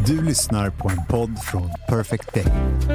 Du lyssnar på en podd från Perfect Day.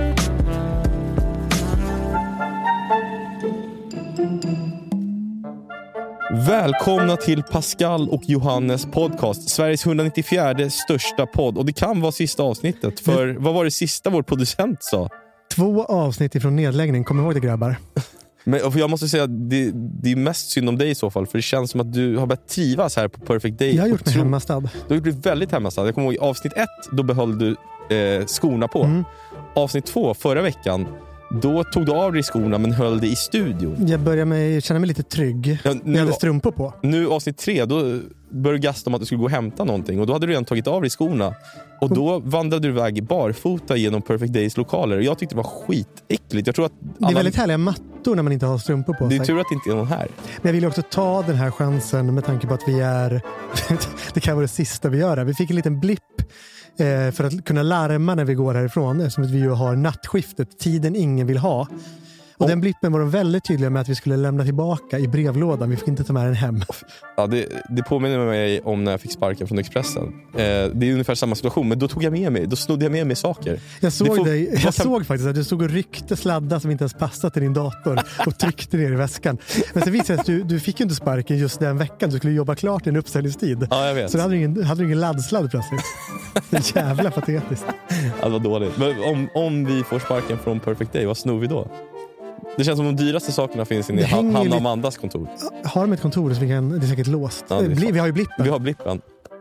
Välkomna till Pascal och Johannes podcast, Sveriges 194 största podd. Och det kan vara sista avsnittet. För vad var det sista vår producent sa? 2 avsnitt ifrån nedläggning, kom ihåg det grabbar. Men jag måste säga, det är mest synd om dig i så fall. För det känns som att du har börjat trivas här på Perfect Day. Jag har gjort mig hemmastad. Du har gjort dig väldigt hemmastad. Jag kommer ihåg avsnitt 1, då behöll du skorna på. Avsnitt 2, förra veckan, då tog du av dig skorna men höll dig i studion. Jag började känna mig lite trygg. Jag hade strumpor på. Nu avsnitt 3, då började du gasta om att du skulle gå och hämta någonting. Och då hade du redan tagit av dig skorna. Och då vandrade du iväg barfota genom Perfect Days lokaler. Och jag tyckte det var skitäckligt. Jag tror att det är väldigt härliga mattor när man inte har strumpor på sig. Det är tur att det inte är någon här. Men jag vill också ta den här chansen med tanke på att vi är... det kan vara det sista vi gör här. Vi fick en liten blipp för att kunna larma när vi går härifrån. Eftersom att vi ju har nattskiftet. Tiden ingen vill ha. Och den blippen var de väldigt tydliga med att vi skulle lämna tillbaka i brevlådan. Vi fick inte ta med den hem. Ja, det påminner mig om när jag fick sparken från Expressen. Det är ungefär samma situation. Men då tog jag med mig, då snodde jag med mig saker. Jag såg faktiskt att du stod och ryckte sladdar som inte ens passade till din dator och tryckte ner i väskan. Men så visade det att du fick ju inte sparken just den veckan. Du skulle jobba klart i en uppställningstid. Ja, jag vet. Så hade du ingen laddsladd plötsligt. Det är jävla patetiskt. Ja, det var dåligt. Men om vi får sparken från Perfect Day, vad snor vi då? Det känns som de dyraste sakerna finns inne i Hanna och Amandas kontor. Har de ett kontor så det är säkert låst. Ja, vi har ju blippen. Vi har blippen.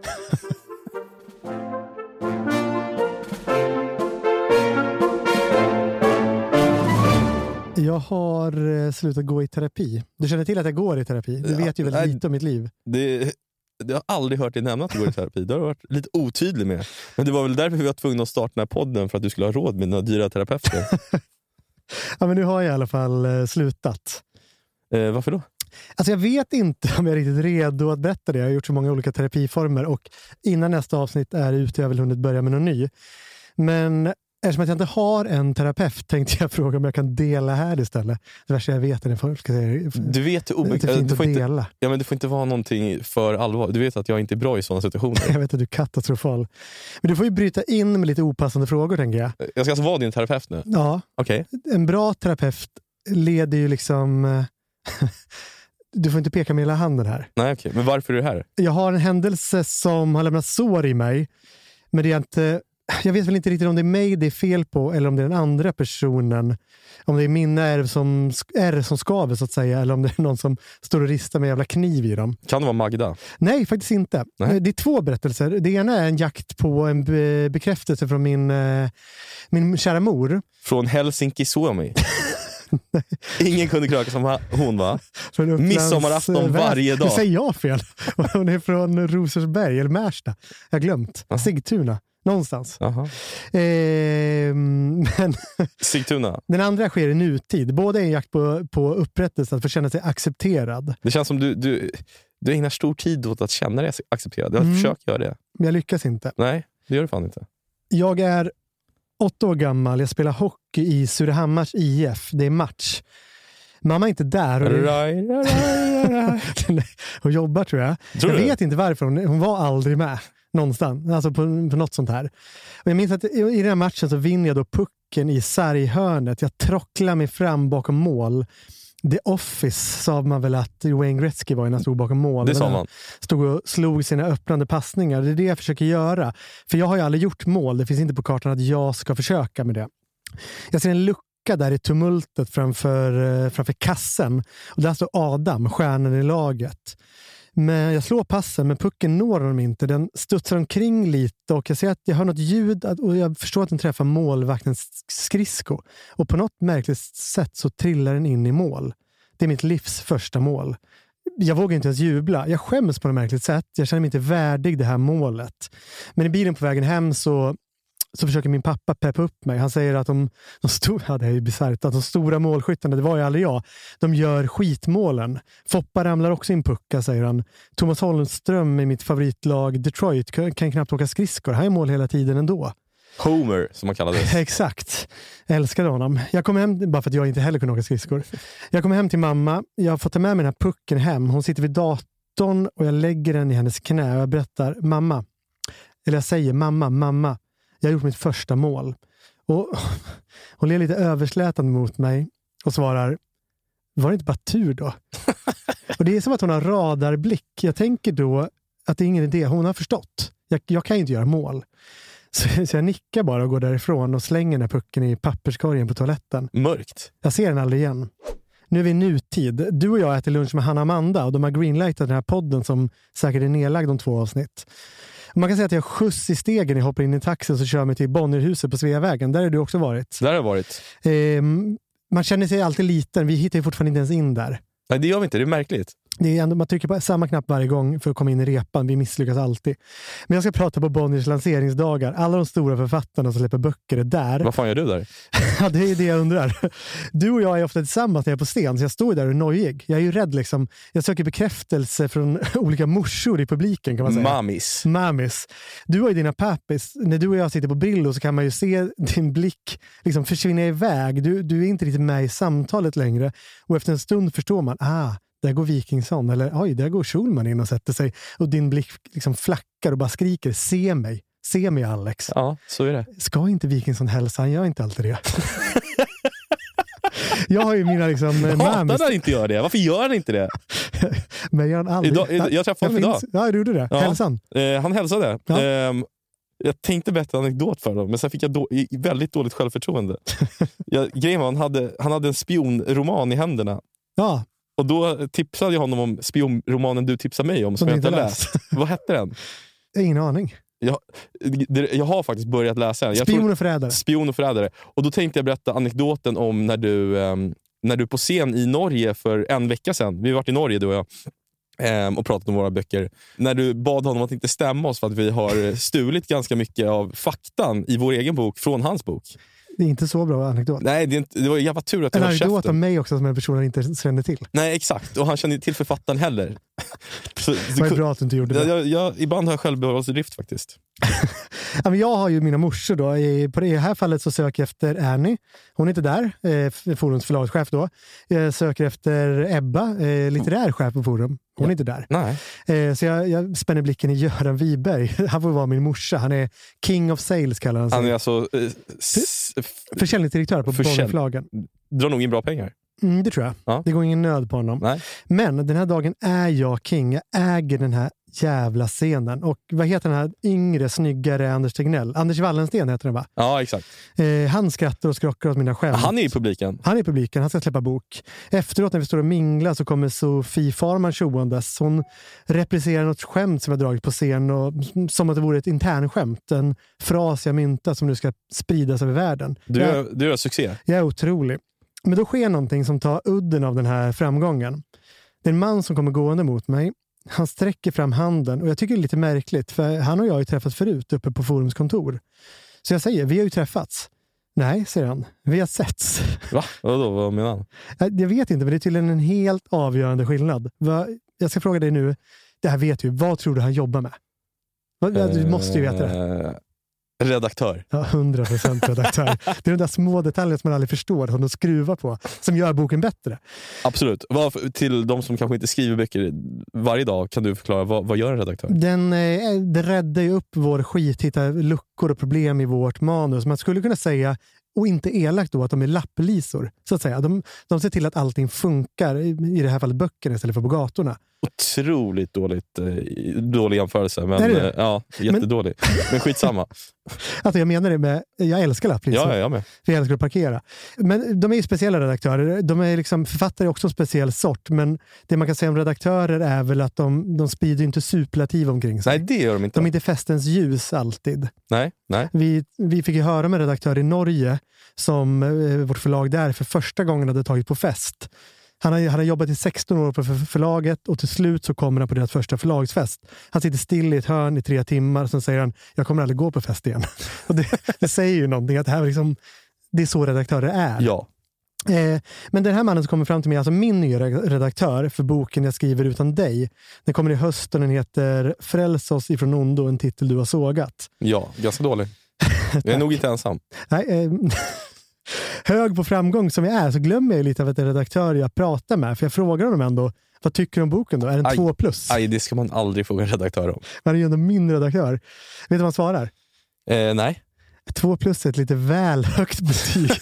Jag har slutat gå i terapi. Du känner till att jag går i terapi. Du vet ju väldigt lite om mitt liv. Jag har aldrig hört dig nämna att du går i terapi. Det har varit lite otydlig med. Men det var väl därför vi var tvungna att starta den här podden. För att du skulle ha råd med några dyra terapeuter. Ja, men nu har jag i alla fall slutat. Varför då? Alltså jag vet inte om jag är riktigt redo att berätta det. Jag har gjort så många olika terapiformer. Och innan nästa avsnitt är ute, jag väl hunnit börja med någon ny. Men eftersom att jag inte har en terapeut tänkte jag fråga om jag kan dela här istället. Det värsta jag vet är det folk ska säga. Du vet hur du får dela. Ja, men det får inte vara någonting för allvar. Du vet att jag inte är bra i sådana situationer. Jag vet att du är katastrofal. Men du får ju bryta in med lite opassande frågor, tänker jag. Jag ska alltså vara din terapeut nu? Ja. Okej. En bra terapeut leder ju liksom... Du får inte peka med hela handen här. Nej, okej. Men varför är du här? Jag har en händelse som har lämnat sår i mig. Men det är inte... Jag vet väl inte riktigt om det är mig det är fel på eller om det är den andra personen. Om det är min ärr som skaver så att säga, eller om det är någon som står och ristar med jävla kniv i dem. Kan det vara Magda? Nej, faktiskt inte. Nej. Det är 2 berättelser. Det ena är en jakt på en bekräftelse från min kära mor. Från Helsinki Suomi. Ingen kunde kröka som hon, va? Midsommarafton varje dag. Det säger jag fel. Hon är från Rosersberg eller Märsta. Jag har glömt. Sigtuna. Någonstans. Men Sigtuna. Den andra sker i nutid. Båda är en jakt på upprättelse, att få känna sig accepterad. Det känns som du ägnar stor tid åt att känna dig accepterad. Jag försöker göra det. Men jag lyckas inte. Nej, det gör du fan inte. Jag är 8 år gammal. Jag spelar hockey i Surahammars IF. Det är match. Mamma är inte där. Hon jobbar, tror jag. Jag vet inte varför. Hon var aldrig med. Någonstans, alltså på något sånt här. Och jag minns att i den här matchen så vinner jag då pucken i sarghörnet. Jag trocklar mig fram bakom mål. The Office sa man väl att Wayne Gretzky var när han stod bakom mål. Det sa man. Stod och slog sina öppnande passningar. Det är det jag försöker göra. För jag har ju aldrig gjort mål. Det finns inte på kartan att jag ska försöka med det. Jag ser en lucka där i tumultet framför kassen. Och där står Adam, stjärnan i laget. Men jag slår passen, men pucken når honom inte. Den studsar omkring lite och jag ser att jag hör något ljud och jag förstår att den träffar målvaktens skridsko. Och på något märkligt sätt så trillar den in i mål. Det är mitt livs första mål. Jag vågar inte ens jubla. Jag skäms på något märkligt sätt. Jag känner mig inte värdig det här målet. Men i bilen på vägen hem så försöker min pappa peppa upp mig. Han säger att de stora, det är ju bisarrt, att de stora målskyttarna, det var ju aldrig jag, de gör skitmålen. Foppa ramlar också in pucka, säger han. Thomas Holmström i mitt favoritlag Detroit kan knappt åka skridskor. Han är mål hela tiden ändå. Homer, som man kallades. Exakt. Jag älskade honom. Jag kom hem, bara för att jag inte heller kunde åka skridskor. Jag kom hem till mamma. Jag har fått ta med mig den här pucken hem. Hon sitter vid datorn och jag lägger den i hennes knä och jag berättar, mamma. Eller jag säger, mamma. Jag har gjort mitt första mål. Och hon ler lite överslätande mot mig och svarar, var det inte bara tur då? Och det är som att hon har radarblick. Jag tänker då att det är ingen idé. Hon har förstått. Jag kan ju inte göra mål. Så jag nickar bara och går därifrån och slänger den här pucken i papperskorgen på toaletten. Mörkt. Jag ser den aldrig igen. Nu är vi i nutid. Du och jag äter lunch med Hanna och Amanda och de har greenlightat den här podden som säkert är nedlagd om 2 avsnitt. Man kan säga att jag har skjuts i stegen. Jag hoppar in i taxi och så kör mig till Bonnerhuset på Sveavägen. Där har du också varit. Där har jag varit. Man känner sig alltid liten. Vi hittar ju fortfarande inte ens in där. Nej, det gör vi inte. Det är märkligt. Det är ändå, man trycker på samma knapp varje gång för att komma in i repan. Vi misslyckas alltid. Men jag ska prata på Bonniers lanseringsdagar. Alla de stora författarna som släpper böcker är där. Vad fan gör du där? Ja, det är det jag undrar. Du och jag är ofta tillsammans när jag är på sten, så jag står där och är nojig. Jag är ju rädd liksom. Jag söker bekräftelse från olika morsor i publiken, kan man säga. Mamis. Du har ju dina pappis. När du och jag sitter på Brillo så kan man ju se din blick liksom försvinna iväg. Du är inte riktigt med i samtalet längre. Och efter en stund förstår man, där går Wikingsson, eller oj, där går Schulman in och sätter sig. Och din blick liksom flackar och bara skriker, se mig Alex. Ja, så är det. Ska inte Wikingsson hälsa? Han gör inte alltid det. Jag har ju mina liksom... Hatar han inte gör det? Varför gör han inte det? Men gör han aldrig. Jag träffade honom idag. Ja, du gjorde det. Ja. Hälsan. Han hälsade. Ja. Jag tänkte berätta en anekdot för dem, men sen fick jag väldigt dåligt självförtroende. Grejen var, han hade en spionroman i händerna. Ja. Och då tipsade jag honom om spionromanen du tipsade mig om, som jag inte har läst. Vad hette den? Ingen aning. Jag har faktiskt börjat läsa den. Spion och förrädare. Och då tänkte jag berätta anekdoten om när du på scen i Norge för en vecka sedan. Vi har varit i Norge, du och jag. Och pratat om våra böcker. När du bad honom att inte stämma oss för att vi har stulit ganska mycket av faktan i vår egen bok från hans bok. Det är inte så bra anekdot. Nej, det var jävla tur att jag var käften. En anekdot om mig också som en person inte kände till. Nej, exakt. Och han kände inte till författaren heller. Det var bra att du inte gjorde det. Ibland har jag självbevarelsedrift faktiskt. Jag har ju mina morsor då. På det här fallet så söker jag efter Ernie. Hon är inte där. Forums förlagschef då. Jag söker efter Ebba, litterär chef på Forum. Hon är inte där. Nej. Så jag spänner blicken i Göran Wiberg. Han får vara min morsa. Han är King of Sales kallar han sig. Han är alltså försäljningsdirektör på Bonnierförlagen. Drar nog in bra pengar. Det tror jag. Ja. Det går ingen nöd på honom. Nej. Men den här dagen är jag king. Jag äger den här jävla scenen. Och vad heter den här yngre, snyggare Anders Tegnell? Anders Wallensten heter den, va? Ja, exakt. Han skrattar och skrockar åt mina skämt. Han är i publiken. Han ska släppa bok. Efteråt när vi står och minglar så kommer Sofie Farman tjoandes. Hon replicerar något skämt som jag dragit på scen och som att det vore ett internskämt. En fras jag myntat som nu ska spridas över världen. Du gör succé. Jag är otrolig. Men då sker någonting som tar udden av den här framgången. Det är en man som kommer gående mot mig. Han sträcker fram handen och jag tycker det är lite märkligt för han och jag har ju träffats förut uppe på Forums kontor. Så jag säger, vi har ju träffats. Nej, säger han. Vi har setts. Va? Vad menar han? Jag vet inte, men det är tydligen en helt avgörande skillnad. Jag ska fråga dig nu, det här vet du, vad tror du han jobbar med? Du måste ju veta det. Redaktör. Ja, 100% redaktör. Det är de där små detaljer som man aldrig förstår som de skruvar på, som gör boken bättre. Absolut. Till de som kanske inte skriver böcker varje dag, kan du förklara, vad gör en redaktör? Den räddar ju upp vår skit, hittar luckor och problem i vårt manus. Man skulle kunna säga, och inte elakt då, att de är lapplisor. Så att säga. De ser till att allting funkar, i det här fallet böckerna istället för på gatorna. Otroligt dålig jämförelse, men ja, jättedålig. Men skitsamma. Alltså jag menar det med, jag älskar lapplisor. Ja, jag med. Jag älskar att parkera. Men de är ju speciella redaktörer. De är liksom, författare är också en speciell sort, men det man kan säga om redaktörer är väl att de sprider inte superlativ omkring sig. Nej, det gör de inte. De är inte festens ljus alltid. Nej. Vi fick ju höra med redaktör i Norge som vårt förlag där för första gången hade tagit på fest. Han har jobbat i 16 år på förlaget och till slut så kommer han på deras första förlagsfest. Han sitter still i ett hörn i 3 timmar och sen säger han, jag kommer aldrig gå på fest igen. Och det säger ju någonting, att det här liksom, det är så redaktörer är. Ja. Men den här mannen som kommer fram till mig, alltså min nya redaktör för boken jag skriver utan dig, den kommer i höst och den heter Fräls oss ifrån ondo, en titel du har sågat. Ja, ganska dålig. Jag är nog inte ensam. Nej, hög på framgång som jag är så glömmer jag lite av att det är redaktör jag pratar med, för jag frågar honom ändå, vad tycker du om boken då? Är den 2+? Nej, det ska man aldrig fråga en redaktör om. Han är ju ändå min redaktör. Vet du vad han svarar? Nej. 2+ är ett lite väl högt betyg.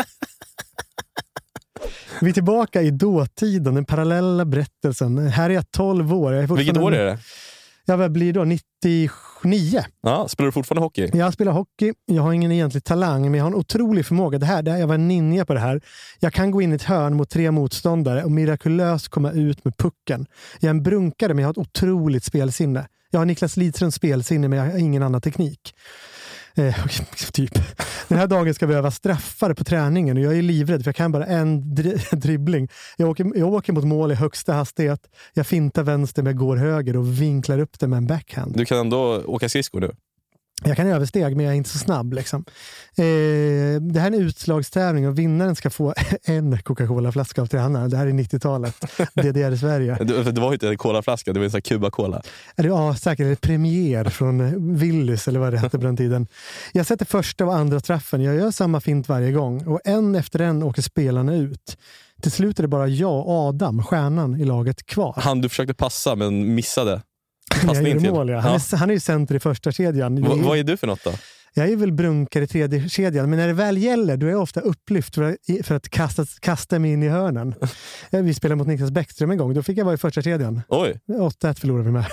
Vi är tillbaka i dåtiden, den parallella berättelsen. Här är jag 12 år. Vilket år är det? Jag blir då 99. Ja, spelar du fortfarande hockey? Jag spelar hockey. Jag har ingen egentlig talang, men jag har en otrolig förmåga. Jag var en ninja på det här. Jag kan gå in i ett hörn mot 3 motståndare och mirakulöst komma ut med pucken. Jag är en brunkare, men jag har ett otroligt spelsinne. Jag har Niklas Lidströms spelsinne, men jag har ingen annan teknik. Typ. Den här dagen ska vi öva straffar på träningen och jag är livrädd för jag kan bara en dribbling. Jag åker mot mål i högsta hastighet. Jag fintar vänster med går höger och vinklar upp det med en backhand. Du kan ändå åka skridskor nu? Jag kan översteg, men jag är inte så snabb. Liksom. Det här är en utslagstävling och vinnaren ska få en Coca-Cola-flaska av tränaren. Det här är 90-talet. Det är i Sverige. Det var ju inte en colaflaska, det var en sån här Cuba-cola. Ja, säkert ett premiär från Willys eller vad det hette på den tiden. Jag sätter första och andra straffen. Jag gör samma fint varje gång. Och en efter en åker spelarna ut. Till slut är det bara jag och Adam, stjärnan i laget, kvar. Du försökte passa men missade. Jag är mål, ja. Han är ju center i första kedjan. Vad är du för något då? Jag är väl brunkare i tredje kedjan, men när det väl gäller då är jag ofta upplyft för att kasta mig in i hörnen. Vi spelade mot Niklas Bäckström en gång, då fick jag vara i första kedjan. Oj. 8-1 förlorade vi med.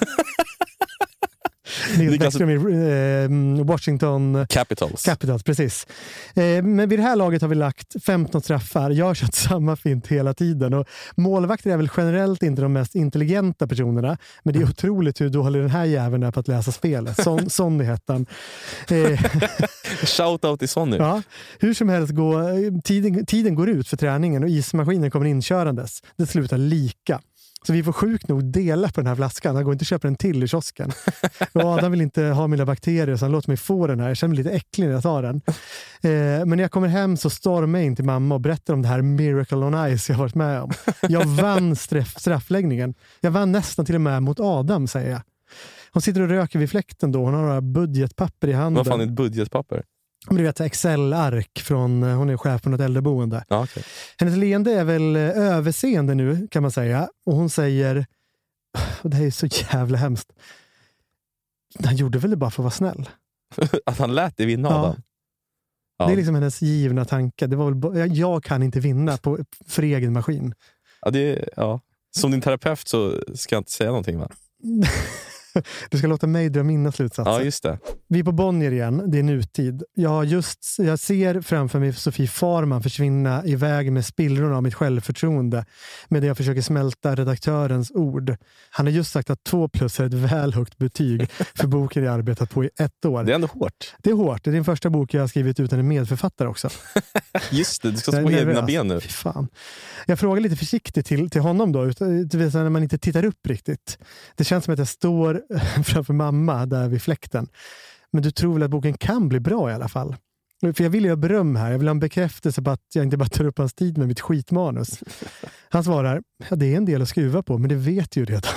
Niklas Bäckström i Washington Capitals, precis. Men vid det här laget har vi lagt 15 straffar. Jag har kört samma fint hela tiden. Och målvakter är väl generellt inte de mest intelligenta personerna. Men det är otroligt hur dålig den här jäveln är på att läsa spelet. Sonny hette han. Shoutout till Sonny. Ja, hur som helst, tiden går ut för träningen och ismaskinen kommer inkörandes. Det slutar lika. Så vi får sjukt nog dela på den här flaskan. Han går inte att köpa den till i kiosken. Och Adam vill inte ha mina bakterier så han låter mig få den här. Jag känner mig lite äcklig när jag tar den. Men när jag kommer hem så stormar jag in till mamma och berättar om det här Miracle on Ice jag har varit med om. Jag vann straffläggningen. Jag vann nästan till och med mot Adam, säger jag. Hon sitter och röker vid fläkten då. Hon har några budgetpapper i handen. Vad fan är ett budgetpapper? Men du vet, Excel-ark från, hon är chef på något äldreboende. Ja, okay. Hennes leende är väl överseende nu, kan man säga. Och hon säger, och det här är så jävla hemskt, han gjorde väl det bara för att vara snäll. Att han lät det vinna av dem. Ja. Det är liksom hennes givna tanke. Det var väl, jag kan inte vinna för egen maskin. Ja. Som din terapeut så ska jag inte säga någonting, va? Du ska låta mig dra mina slutsatser. Ja, just det. Vi är på Bonnier igen, det är nutid. Jag ser framför mig Sofie Farman försvinna iväg med spillrorna av mitt självförtroende medan jag försöker smälta redaktörens ord. Han har just sagt att 2+ är ett väl högt betyg för boken jag arbetat på i 1 år. Det är ändå hårt. Det är hårt. Det är din första bok jag har skrivit utan en medförfattare också. Just det, du ska stå på egna ben nu. Fy fan. Jag frågar lite försiktigt till honom då, när man inte tittar upp riktigt. Det känns som att jag står framför mamma där vid fläkten. Men du tror väl att boken kan bli bra i alla fall? För jag vill ju ha beröm här. Jag vill ha en bekräftelse på att jag inte bara tar upp hans tid med mitt skitmanus. Han svarar, ja, det är en del att skruva på, men det vet ju redan.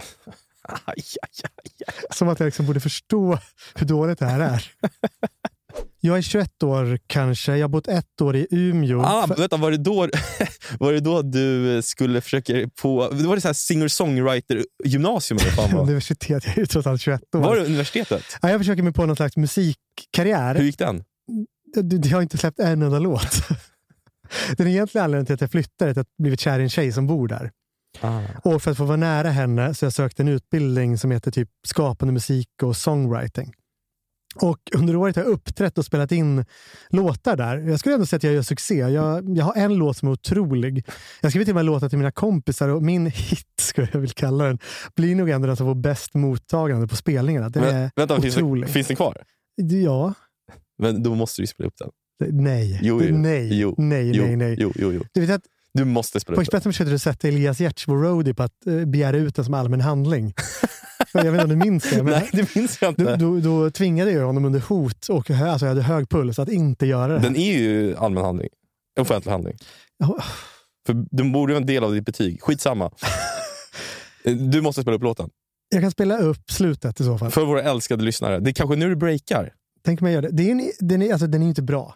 Som att jag liksom borde förstå hur dåligt det här är. Jag är 21 år kanske. Jag har bott 1 år i Umeå. Vänta, var det då du skulle försöka på... Det var det så här singer-songwriter-gymnasium eller fan, va? Universitet, jag är ju trots allt 21 år. Var det universitetet? Ja, jag försöker mig på någon slags musikkarriär. Hur gick den? Jag har inte släppt en enda låt. Den egentliga anledningen till att jag flyttade är att jag blivit kär i en tjej som bor där. Och för att få vara nära henne så jag sökte en utbildning som heter typ skapande musik och songwriting. Och under året har jag uppträtt och spelat in låtar där. Jag skulle ändå säga att jag gör succé. Jag har en låt som är otrolig. Jag skriver till och med låtar till mina kompisar och min hit, skulle jag vilja kalla den, blir nog ändå den som får bäst mottagande på spelningarna. Den är otrolig. Finns den kvar? Ja. Men då måste du spela upp den. Nej. Nej. Du vet att du måste spela upp den. På Expressen försökte du sätta Elias Giertz, vår roadie, på att begära ut den som allmän handling. Jag vet inte om du minns det. Men nej, det minns jag inte. Då tvingade jag honom under hot och jag hade hög puls att inte göra det. Den är ju allmän handling. Offentlig handling. För du borde vara en del av ditt betyg. Skitsamma. Du måste spela upp låten. Jag kan spela upp slutet i så fall. För våra älskade lyssnare. Det är kanske nu du breakar. Tänk mig göra det. Den är inte bra.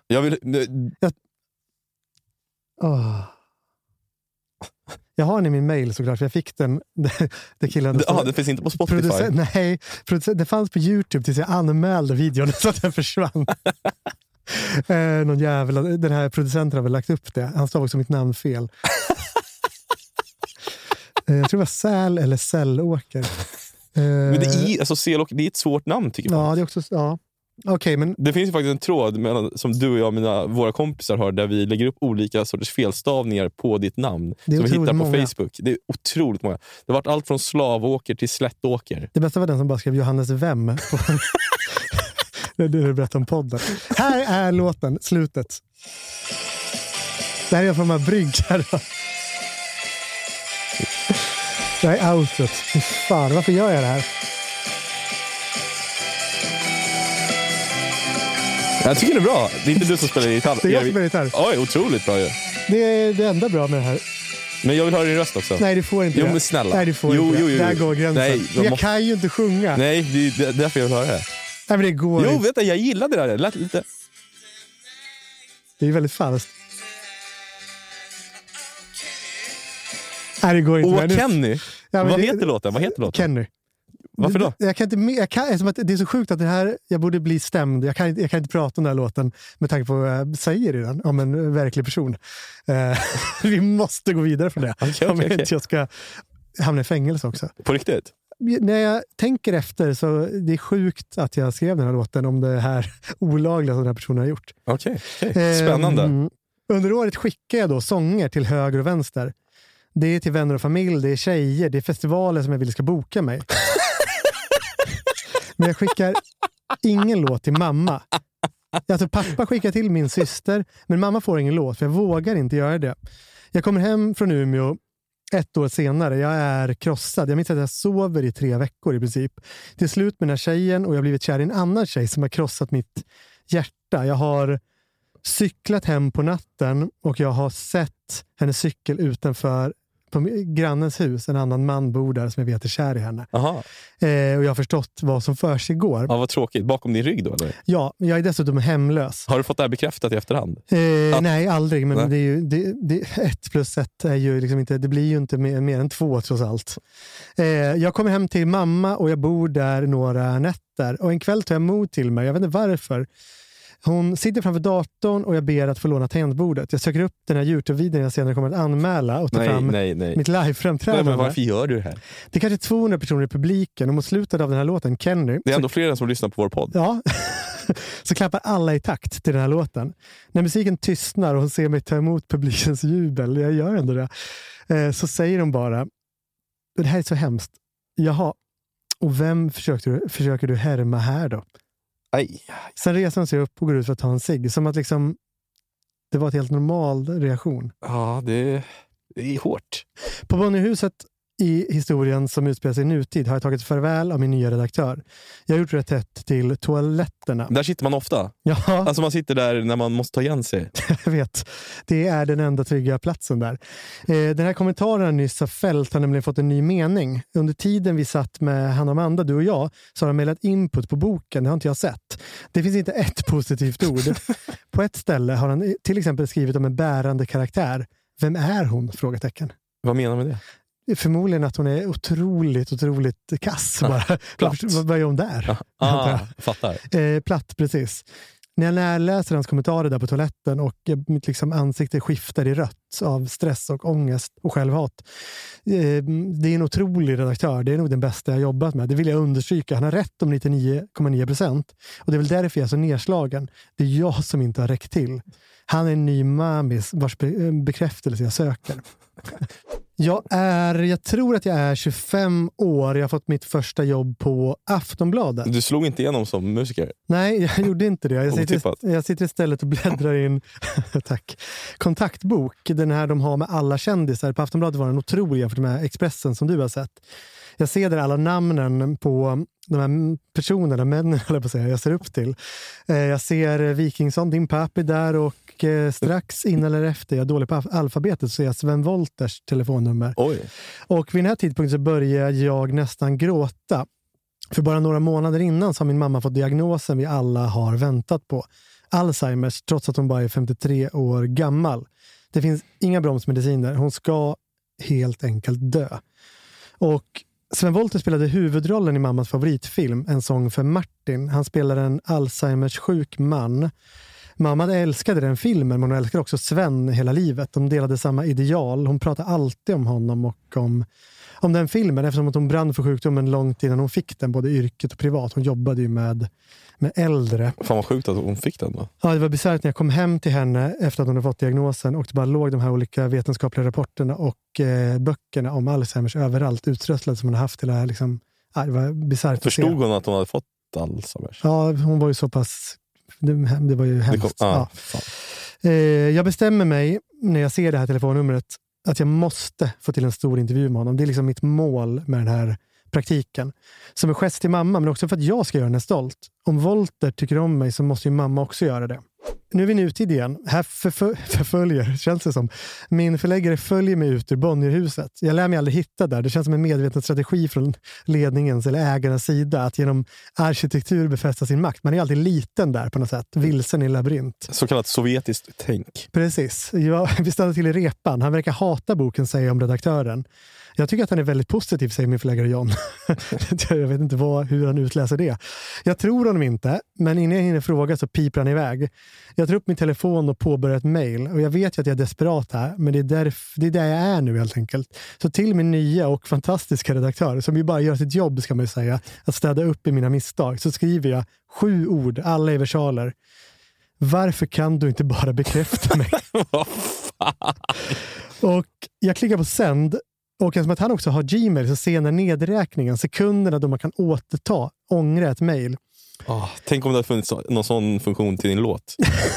Jag har den i min mail såklart, för jag fick den. Det killen det finns inte på Spotify. Nej, det fanns på YouTube tills jag anmälde videon så att den försvann. Någon jävla, den här producenten har väl lagt upp det. Han stav också mitt namn fel. Jag tror det var Säl eller Sällåker. Men det är, alltså, Selåker, det är ett svårt namn tycker jag. Ja, det är också... Ja. Okay, men... Det finns ju faktiskt en tråd som du och jag våra kompisar har, där vi lägger upp olika sorters felstavningar på ditt namn som vi hittar på Facebook. Det är otroligt många. Det har varit allt från Slavåker till Slättåker. Det bästa var den som bara skrev Johannes Vem. Det är det du berättar om podden. Här är låten, slutet. Det här är från de här bryggar. Det här är outrot. Fy fan, varför gör jag det här? Jag tycker det är bra. Det är inte du som spelar gitarr. Det är jag som spelar gitarr. Oj, otroligt bra ju. Det är det enda bra med det här. Men jag vill höra din röst också. Nej, det får inte. Jo, men snälla. Nej, det får inte. Jo. Där går gränsen. Nej, jag kan ju inte sjunga. Nej, det är därför jag vill höra det. Nej, men det går. Jo, vet du, jag gillar det där. Det lät lite. Det är väldigt falskt. Nej, det går inte. Kenny. Ja, vad heter låten? Kenny. Varför då? Jag kan inte, som att det är så sjukt att det här, jag borde bli stämd. Jag kan inte prata om den här låten med tanke på vad jag säger i den om en verklig person. Vi måste gå vidare från det. Om inte jag ska hamna i fängelse också. På riktigt? När jag tänker efter så det är sjukt att jag skrev den här låten om det här olagliga som den här personen har gjort. Okej. Spännande. Under året skickar jag då sånger till höger och vänster. Det är till vänner och familj, det är tjejer, det är festivaler som jag vill ska boka mig. Men jag skickar ingen låt till mamma. Alltså pappa skickar till min syster, men mamma får ingen låt för jag vågar inte göra det. Jag kommer hem från Umeå 1 år senare. Jag är krossad. Jag minns att jag sover i 3 veckor i princip. Till slut med den här tjejen och jag har blivit kär i en annan tjej som har krossat mitt hjärta. Jag har cyklat hem på natten och jag har sett hennes cykel utanför på grannens hus. En annan man bor där som jag vet är kär i henne. Och jag har förstått vad som för sig går. Ja, vad tråkigt. Bakom din rygg då? Eller? Ja, jag är dessutom hemlös. Har du fått det här bekräftat i efterhand? Nej, aldrig. Men nej. Det är ju 1 + 1 är ju liksom inte, det blir ju inte mer än 2 trots allt. Jag kommer hem till mamma och jag bor där några nätter. Och en kväll tar jag mod till mig. Jag vet inte varför. Hon sitter framför datorn och jag ber att få låna tangentbordet. Jag söker upp den här YouTube-videon jag senare kommer att anmäla och ta fram mitt live-framträdande. Men varför gör du det här? Det är kanske 200 personer i publiken och mot slutet av den här låten, Kenny... Det är ändå fler som lyssnar på vår podd. Ja, så klappar alla i takt till den här låten. När musiken tystnar och hon ser mig ta emot publikens jubel, jag gör ändå det, så säger de bara: det här är så hemskt. Jaha, och vem försöker du härma här då? Aj. Sen reser hon sig upp och går ut för att ta en cigg. Som att liksom det var ett helt normal reaktion. Ja, det är hårt. På Bonnierhuset i historien som utspelar sig i nutid har jag tagit farväl av min nya redaktör. Jag har gjort rätt till toaletterna. Där sitter man ofta? Ja. Alltså man sitter där när man måste ta igen sig? Jag vet. Det är den enda trygga platsen där. Den här kommentaren nyss har fällt har nämligen fått en ny mening. Under tiden vi satt med Hanna och Amanda, du och jag, så har de mejlat input på boken. Det har inte jag sett. Det finns inte ett positivt ord. På ett ställe har han till exempel skrivit om en bärande karaktär. Vem är hon? Frågetecken. Vad menar du med det? Förmodligen att hon är otroligt kass. Bara. Vad är hon där? Fattar. Platt, precis. När jag närläser hans kommentarer där på toaletten och mitt liksom ansikte skiftar i rött av stress och ångest och självhat. Det är en otrolig redaktör. Det är nog den bästa jag jobbat med. Det vill jag understryka. Han har rätt om 99,9%. Och det är väl därför jag är så nedslagen. Det är jag som inte har räckt till. Han är en ny mamis vars bekräftelse jag söker. Jag tror att jag är 25 år. Jag har fått mitt första jobb på Aftonbladet. Du slog inte igenom som musiker? Nej, jag gjorde inte det. Jag sitter istället och bläddrar in tack, kontaktbok. Den här de har med alla kändisar. På Aftonbladet var den otrolig jämfört med Expressen som du har sett. Jag ser där alla namnen på de här personerna, männen jag ser upp till. Jag ser Wikingsson, din pappi där och strax innan eller efter, jag är dålig på alfabetet, så ser jag Sven Wolters telefonnummer. Oj. Och vid den här tidpunkten så börjar jag nästan gråta. För bara några månader innan så har min mamma fått diagnosen vi alla har väntat på. Alzheimers, trots att hon bara är 53 år gammal. Det finns inga bromsmediciner. Hon ska helt enkelt dö. Och Sven Wollter spelade huvudrollen i mammas favoritfilm, En sång för Martin. Han spelar en Alzheimers sjuk man. Mamma älskade den filmen, men hon älskade också Sven hela livet. De delade samma ideal. Hon pratade alltid om honom och om den filmen, eftersom att hon brann för sjukdomen långt innan hon fick den, både yrket och privat. Hon jobbade ju med äldre. Fan vad sjukt att hon fick den då. Ja, det var bisarrt när jag kom hem till henne efter att hon hade fått diagnosen och det bara låg de här olika vetenskapliga rapporterna och böckerna om Alzheimers överallt utströsslade som hon har haft hela liksom, det var bisarrt. Förstod hon att hon hade fått Alzheimers? Ja, hon var ju så pass, det var ju hemskt. Jag bestämmer mig när jag ser det här telefonnumret att jag måste få till en stor intervju med honom. Det är liksom mitt mål med den här praktiken. Som en gest till mamma, men också för att jag ska göra henne stolt. Om Wollter tycker om mig så måste ju mamma också göra det. Nu är vi nutid igen. Här förföljer, känns det som. Min förläggare följer mig ut ur Bonnierhuset. Jag lär mig aldrig hitta där. Det känns som en medveten strategi från ledningens eller ägarnas sida att genom arkitektur befästa sin makt. Man är alltid liten där på något sätt. Vilsen i labyrint. Så kallat sovjetiskt tänk. Precis. Vi ställde till i repan. Han verkar hata boken, säger om redaktören. Jag tycker att han är väldigt positiv, säger min förläggare John. Jag vet inte hur han utläser det. Jag tror honom inte, men innan jag hinner fråga så piper han iväg. Jag tar upp min telefon och påbörjar ett mejl. Och jag vet ju att jag är desperat här, men det är där jag är nu helt enkelt. Så till min nya och fantastiska redaktör, som ju bara gör sitt jobb ska man ju säga, att städa upp i mina misstag, så skriver jag 7 ord, alla i versaler. Varför kan du inte bara bekräfta mig? Och jag klickar på sänd. Och eftersom att han också har Gmail så ser när nedräkningen, sekunderna då man kan ångra ett mejl. Tänk om det hade funnits någon sån funktion till din låt.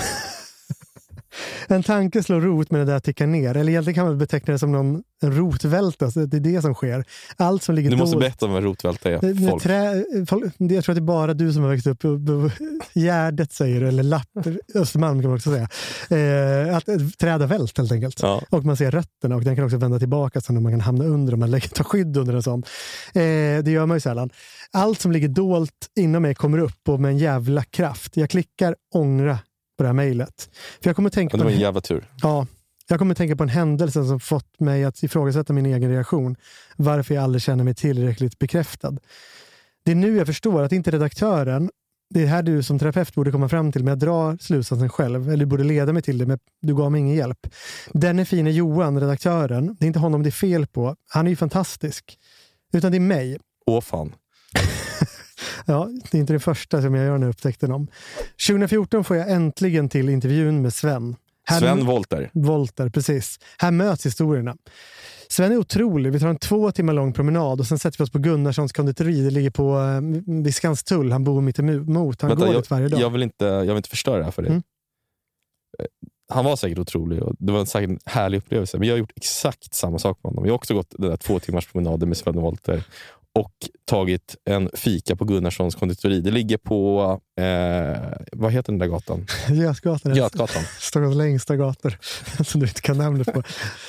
En tanke slår rot med det där tickar ner. Eller egentligen kan man beteckna det som en rotvälta. Så det är det som sker. Allt som ligger du måste berätta om vad rotvälta är. Jag tror att det är bara du som har växt upp. Gärdet säger eller Östermalm kan man också säga. Att träda vält helt enkelt. Ja. Och man ser rötterna och den kan också vända tillbaka så att man kan hamna under om man tar skydd under en sån. Det gör man ju sällan. Allt som ligger dolt inom mig kommer upp och med en jävla kraft. Jag klickar ångra på det här mejlet. För jag kommer tänka det var en jävla tur. Ja, jag kommer tänka på en händelse som fått mig att ifrågasätta min egen reaktion. Varför jag aldrig känner mig tillräckligt bekräftad. Det är nu jag förstår att inte redaktören, det är här du som terapeut borde komma fram till, men jag drar slutsatsen själv. Eller du borde leda mig till det, men du gav mig ingen hjälp. Den är fina Johan, redaktören. Det är inte honom det är fel på. Han är ju fantastisk. Utan det är mig. Åh fan. Ja, det är inte det första som jag gör när jag upptäckte dem. 2014 får jag äntligen till intervjun med Sven. Sven Wollter. Wollter, precis. Här möts historierna. Sven är otrolig. Vi tar en 2 timmar lång promenad och sen sätter vi oss på Gunnarssons konditori. Det ligger på vid Skanstull. Han bor mitt emot. Han går dit varje dag. Jag vill inte förstöra det här för dig. Han var säkert otrolig och det var säkert en härlig upplevelse. Men jag har gjort exakt samma sak med honom. Jag har också gått den där 2 timmars promenaden med Sven Wollter och tagit en fika på Gunnarssons konditori. Det ligger på vad heter den där gatan? Götgatan. Stockholms längsta gator som du inte kan namnet på.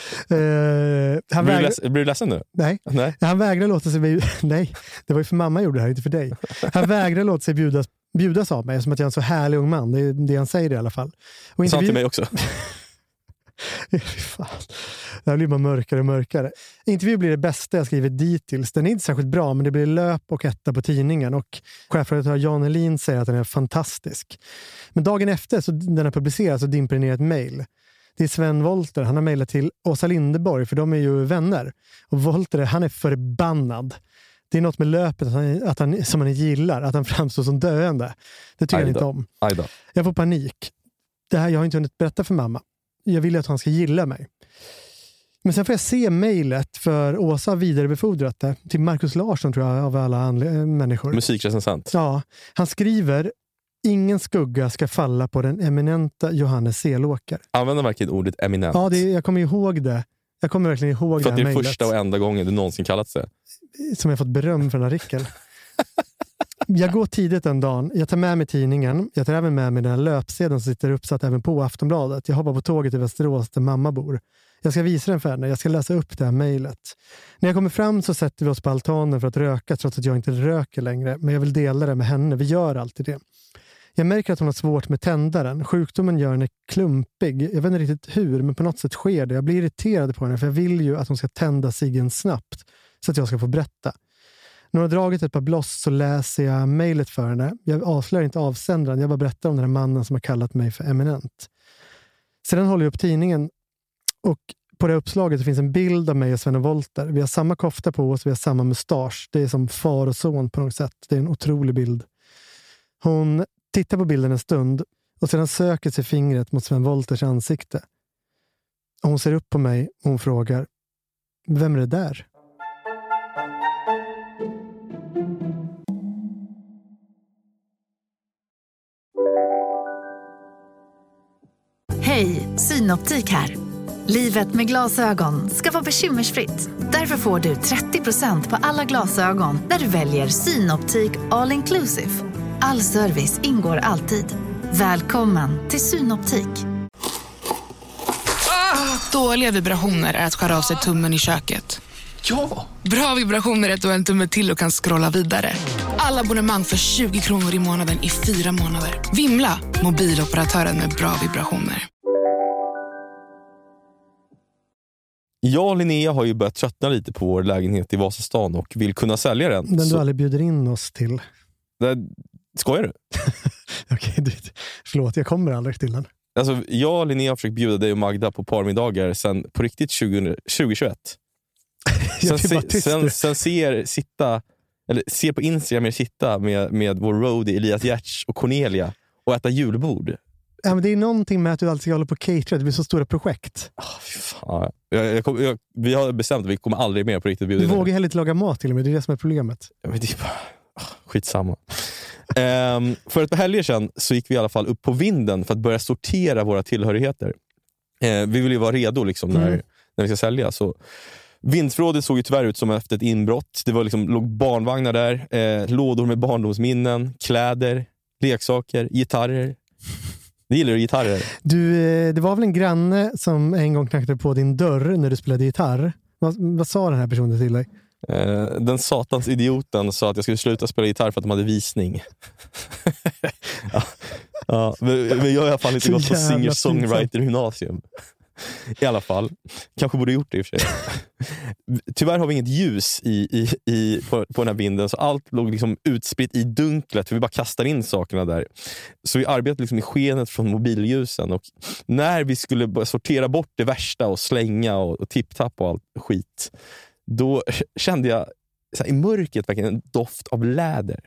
Blir du ledsen nu? Nej. Han vägrar låta sig nej, det var ju för mamma gjorde det här, inte för dig. Han vägrar låta sig bjudas av mig som att jag är en så härlig ung man. Det är det han säger i alla fall. Och sa till mig också. Fan. Det här blir bara mörkare och mörkare. Intervju blir det bästa jag skrivit dittills. Den är inte särskilt bra, men det blir löp och etta på tidningen. Och chefredaktör Jan Elin säger att den är fantastisk. Men dagen efter så den har publicerats så dimper det ner ett mejl. Det är Sven Wollter. Han har mejlat till Åsa Linderborg, för de är ju vänner. Och Wollter, han är förbannad. Det är något med löpet att han, som han gillar, att han framstår som döende. Det tycker han inte om. Jag får panik. Det här jag har inte hunnit berätta för mamma. Jag vill att han ska gilla mig. Men sen får jag se mejlet, för Åsa vidarebefordrat det till Markus Larsson, tror jag, av alla människor. Musikrecensent. Ja, han skriver: ingen skugga ska falla på den eminenta Johannes Selåker. Använder verkligen ordet eminent? Ja, jag kommer ihåg det. Jag kommer verkligen ihåg för det här mejlet. För det är första och enda gången du någonsin kallat det. Som jag fått beröm från Artikel. Jag går tidigt den dagen. Jag tar med mig tidningen. Jag tar även med mig den här löpsedeln som sitter uppsatt även på Aftonbladet. Jag hoppar på tåget till Västerås där mamma bor. Jag ska visa den för henne. Jag ska läsa upp det här mejlet. När jag kommer fram så sätter vi oss på altanen för att röka, trots att jag inte röker längre. Men jag vill dela det med henne. Vi gör alltid det. Jag märker att hon har svårt med tändaren. Sjukdomen gör henne klumpig. Jag vet inte riktigt hur, men på något sätt sker det. Jag blir irriterad på henne för jag vill ju att hon ska tända ciggen snabbt så att jag ska få berätta. När hon har dragit ett par bloss så läser jag mejlet för henne. Jag avslöjar inte avsändaren. Jag bara berättar om den här mannen som har kallat mig för eminent. Sedan håller jag upp tidningen och på det uppslaget finns en bild av mig och Sven och Volter. Vi har samma kofta på oss, vi har samma mustasch. Det är som far och son på något sätt. Det är en otrolig bild. Hon tittar på bilden en stund och sedan söker sig fingret mot Sven Volters ansikte. Och hon ser upp på mig och hon frågar: vem är det där? Hej, Synoptik här. Livet med glasögon ska vara bekymmersfritt. Därför får du 30% på alla glasögon när du väljer Synoptik All Inclusive. All service ingår alltid. Välkommen till Synoptik. Dåliga vibrationer är att skära av sig tummen i köket. Ja! Bra vibrationer är att du har en tumme till och kan scrolla vidare. Alla abonnemang för 20 kronor i månaden i 4 månader. Vimla! Mobiloperatören med bra vibrationer. Jag och Linnea har ju börjat tröttna lite på vår lägenhet i Vasastan och vill kunna sälja den. Den du aldrig bjuder in oss till. Skojar du? Okej, förlåt, jag kommer aldrig till den. Alltså, jag och Linnea har försökt bjuda dig och Magda på parmiddagar sen på riktigt 2021. Sen ser på Instagram sitta med vår roadie Elias Giertz och Cornelia och äta julbord. Ja, men det är någonting med att du alltid håller på catering. Det blir så stora projekt. Fan. Vi har bestämt att vi kommer aldrig mer på riktigt bjuda. Du vågar heller inte laga mat till och med. Det är det som är problemet. Ja, men det är bara skitsamma. För ett par helger sedan så gick vi i alla fall upp på vinden för att börja sortera våra tillhörigheter. Vi vill ju vara redo liksom när vi ska sälja. Så vindsförrådet såg ju tyvärr ut som efter ett inbrott. Det var liksom, låg barnvagnar där, lådor med barndomsminnen, kläder, leksaker, gitarrer. Det gillar du gitarrer? Det var väl en granne som en gång knackade på din dörr när du spelade gitarr. Vad sa den här personen till dig? Den satans idioten sa att jag skulle sluta spela gitarr för att de hade visning. Men jag har i alla fall inte gått på singer-songwriter-gymnasium. I alla fall. Kanske borde gjort det i och för sig. Tyvärr har vi inget ljus på den här vinden, så allt låg liksom utspritt i dunklet, för vi bara kastar in sakerna där. Så vi arbetade liksom i skenet från mobiljusen, och när vi skulle börja sortera bort det värsta och slänga och tipptapp och allt skit, då kände jag så här, i mörkret verkligen en doft av läder.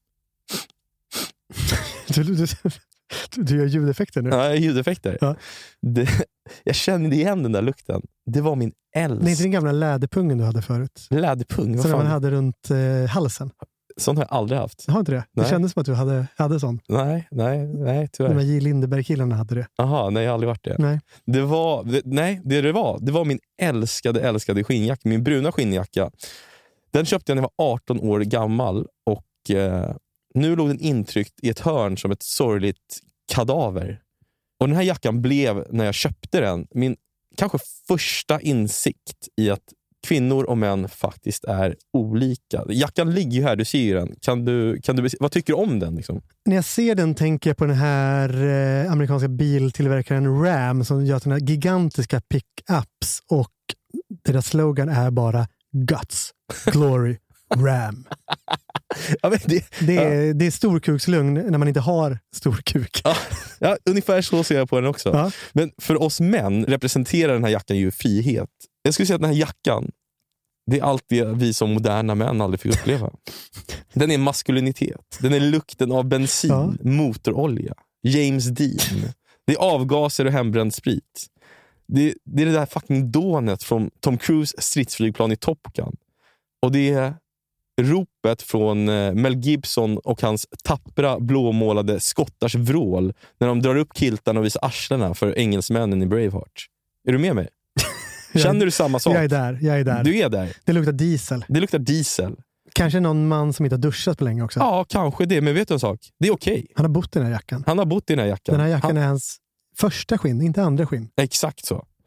Du gör ljudeffekter nu? Ja, ljudeffekter. Ja. Jag kände igen den där lukten. Det var min älsk. Det är inte den gamla läderpungen du hade förut? Läderpung? Vad som fan? man hade runt halsen? Sånt har jag aldrig haft. Har inte det? Nej. Det kändes som att du hade sånt. Nej, tyvärr. De här J. Lindeberg-killarna hade det. Aha, nej, jag har aldrig varit det. Nej. Det var min älskade skinnjacka. Min bruna skinnjacka. Den köpte jag när jag var 18 år gammal. Och nu låg den intryckt i ett hörn som ett sorgligt kadaver. Och den här jackan blev, när jag köpte den, min kanske första insikt i att kvinnor och män faktiskt är olika. Jackan ligger ju här, du ser ju den. Kan du vad tycker du om den? Liksom? När jag ser den tänker jag på den här amerikanska biltillverkaren Ram som gör såna här gigantiska pick-ups, och deras slogan är bara Guts, Glory, Ram. Ja, men det är storkukslugn när man inte har storkuk. Ja, ungefär så ser jag på den också. Ja. Men för oss män representerar den här jackan ju frihet. Jag skulle säga att den här jackan, det är allt det vi som moderna män aldrig fick uppleva. Den är maskulinitet. Den är lukten av bensin, motorolja, James Dean. Det är avgaser och hembränd sprit. Det är det där fucking dånet från Tom Cruise stridsflygplan i Top Gun. Och det är ropet från Mel Gibson och hans tappra blåmålade skottars vrål när de drar upp kiltarna och visar arslena för engelsmännen i Braveheart. Är du med mig? Känner du samma sak? Jag är där. Du är där. Det luktar diesel. Kanske någon man som inte har duschat på länge också. Ja, kanske det. Men vet du en sak? Det är okej. Han har bott i den här jackan. Den här jackan är hans första skinn, inte andra skinn. Exakt så.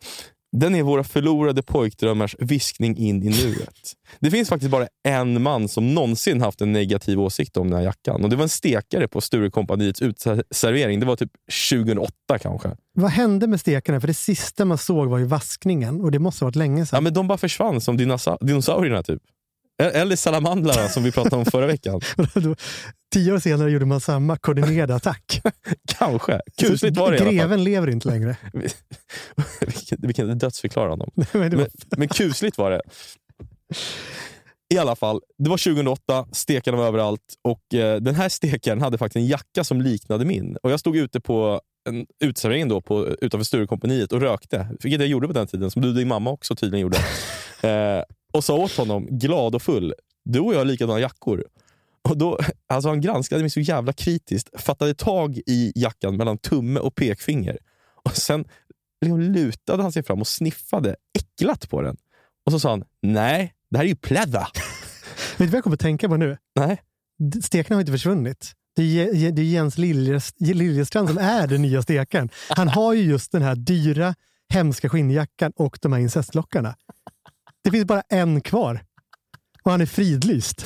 Den är våra förlorade pojkdrömmars viskning in i nuet. Det finns faktiskt bara en man som någonsin haft en negativ åsikt om den här jackan. Och det var en stekare på Sturecompagniets utservering. Det var typ 2008 kanske. Vad hände med stekarna? För det sista man såg var ju vaskningen. Och det måste ha varit länge sedan. Ja, men de bara försvann som dinosaurierna typ. Eller salamandlarna som vi pratade om förra veckan. 10 år senare gjorde man samma koordinerade attack. Kanske. Kusligt var det i alla fall. Greven lever inte längre. Vi kan inte dödsförklara honom. Men kusligt var det. I alla fall, det var 2008, stekarna var överallt. Och den här stekaren hade faktiskt en jacka som liknade min. Och jag stod ute på en utservering då utanför Sturecompagniet och rökte. Vilket jag gjorde på den tiden, som du och din mamma också tydligen gjorde. Och sa åt honom, glad och full, du och jag har likadana jackor. Och då, alltså han granskade mig så jävla kritiskt, fattade tag i jackan mellan tumme och pekfinger. Och sen lutade han sig fram och sniffade äcklat på den. Och så sa han, nej, det här är ju plädda. Vet du vad jag kommer att tänka på nu? Nej. Stekarna har inte försvunnit. Det är Jens Liljestrand som är den nya stekaren. Han har ju just den här dyra, hemska skinnjackan och de här incestlockarna. Det finns bara en kvar. Och han är fridlyst.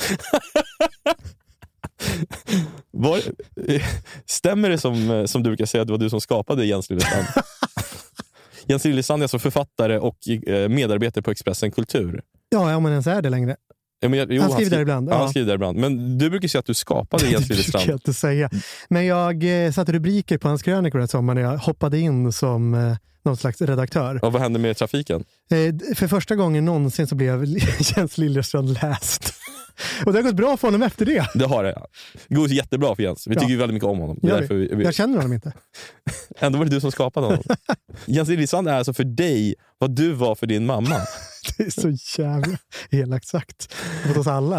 Stämmer det som du brukar säga att det var du som skapade Jens Liljestrand? Jens Liljestrand är alltså författare och medarbetare på Expressen Kultur. Ja, om man ens är det längre. Ja, men han skriver där ibland. Ja, han skriver där ibland. Men du brukar säga att du skapade Jens Liljestrand. Det brukar jag inte säga. Men jag satte rubriker på hans krönikor den sommaren när jag hoppade in som någon slags redaktör. Och vad hände med trafiken? För första gången någonsin så blev Jens Liljestrand läst. Och det har gått bra för honom efter det. Det har det, ja. Det går jättebra för Jens. Vi tycker ju väldigt mycket om honom. Jag känner honom inte. Ändå var det du som skapade honom. Jens Liljestrand är alltså för dig vad du var för din mamma. Det är så jävla elakt sagt. Mot oss alla.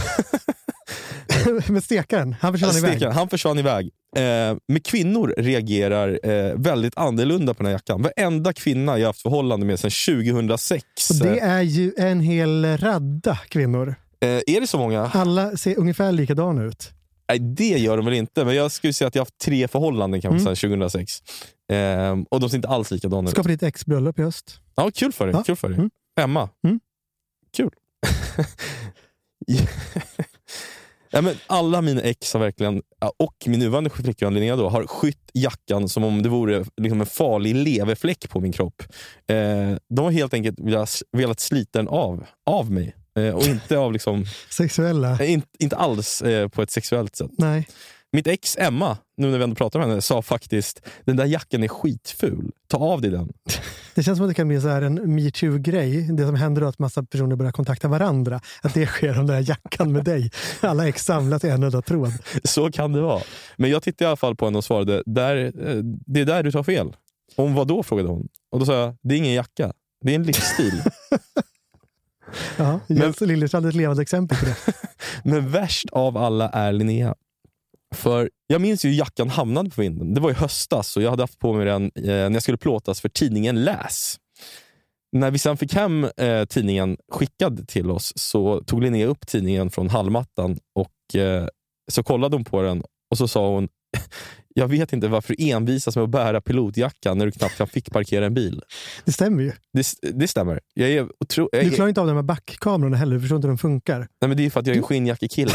Men stekaren, han försvann iväg. Med kvinnor reagerar väldigt annorlunda på den här jackan. Varenda kvinna jag haft förhållande med sedan 2006. Och det är ju en hel radda kvinnor. Är det så många? Alla ser ungefär likadana ut. Nej, det gör de väl inte. Men jag skulle säga att jag har haft 3 förhållanden kanske sedan 2006. Och de ser inte alls likadana ut. Ska på ditt ex-bröllop i höst. Ja, kul för dig. Ja. Kul för dig. Emma. Kul. Ja, men alla mina ex har verkligen, och min nuvarande flickvän Linnea då, har skytt jackan som om det vore liksom en farlig leverfläck på min kropp. De har helt enkelt velat slita den av mig. Och inte av liksom sexuella. Inte alls på ett sexuellt sätt. Nej. Mitt ex Emma, nu när vi ändå pratar med henne, sa faktiskt, den där jackan är skitful. Ta av dig den. Det känns som att det kan bli så här en MeToo-grej. Det som händer då att massa personer börjar kontakta varandra. Att det sker om den där jackan med dig. Alla ex samlas i en enda tråd. Så kan det vara. Men jag tittade i alla fall på henne och svarade, det är där du tar fel. Om vad då, frågade hon. Och då sa jag, det är ingen jacka. Det är en livsstil. Ja, Jens Liljestrand är ett levande exempel på det. Men värst av alla är Linnea. För jag minns ju jackan hamnade på vinden. Det var i höstas och jag hade haft på mig den när jag skulle plåtas för tidningen Läs. När vi sen fick hem tidningen skickad till oss så tog Linnea upp tidningen från hallmattan och så kollade hon på den och så sa hon, jag vet inte varför du envisas med att bära pilotjackan när du knappt kan fickparkera en bil. Det stämmer ju. Det stämmer. Du klarar inte av de här backkamerorna heller, du förstår inte hur de funkar. Nej, men det är för att jag är en skinnjackekille.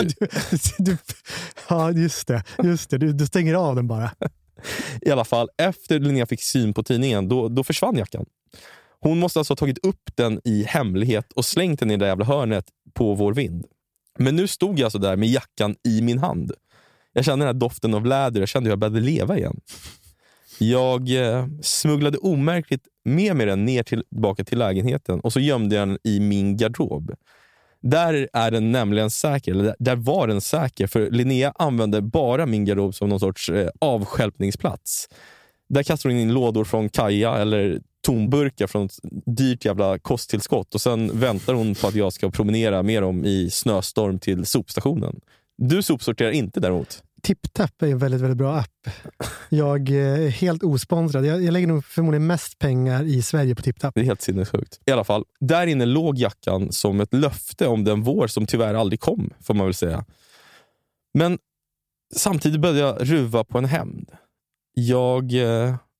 Ja, just det. Du stänger av den bara. I alla fall, efter Linnea fick syn på tidningen, då försvann jackan. Hon måste alltså ha tagit upp den i hemlighet och slängt den i det jävla hörnet på vår vind. Men nu stod jag alltså där med jackan i min hand. Jag kände den här doften av läder. Jag kände att jag började leva igen. Jag smugglade omärkligt med mig den ner tillbaka till lägenheten. Och så gömde jag den i min garderob. Där är den nämligen säker. Eller där var den säker. För Linnea använde bara min garderob som någon sorts avstjälpningsplats. Där kastar hon in lådor från Kaja. Eller tomburkar från ett dyrt jävla kosttillskott. Och sen väntar hon på att jag ska promenera med dem i snöstorm till sopstationen. Du sopsorterar inte däremot. TipTap är en väldigt, väldigt bra app. Jag är helt osponsrad. Jag lägger nog förmodligen mest pengar i Sverige på TipTap. Det är helt sinnessjukt. I alla fall, där inne låg jackan som ett löfte om den vår som tyvärr aldrig kom, får man väl säga. Men samtidigt började jag ruva på en hämnd. Jag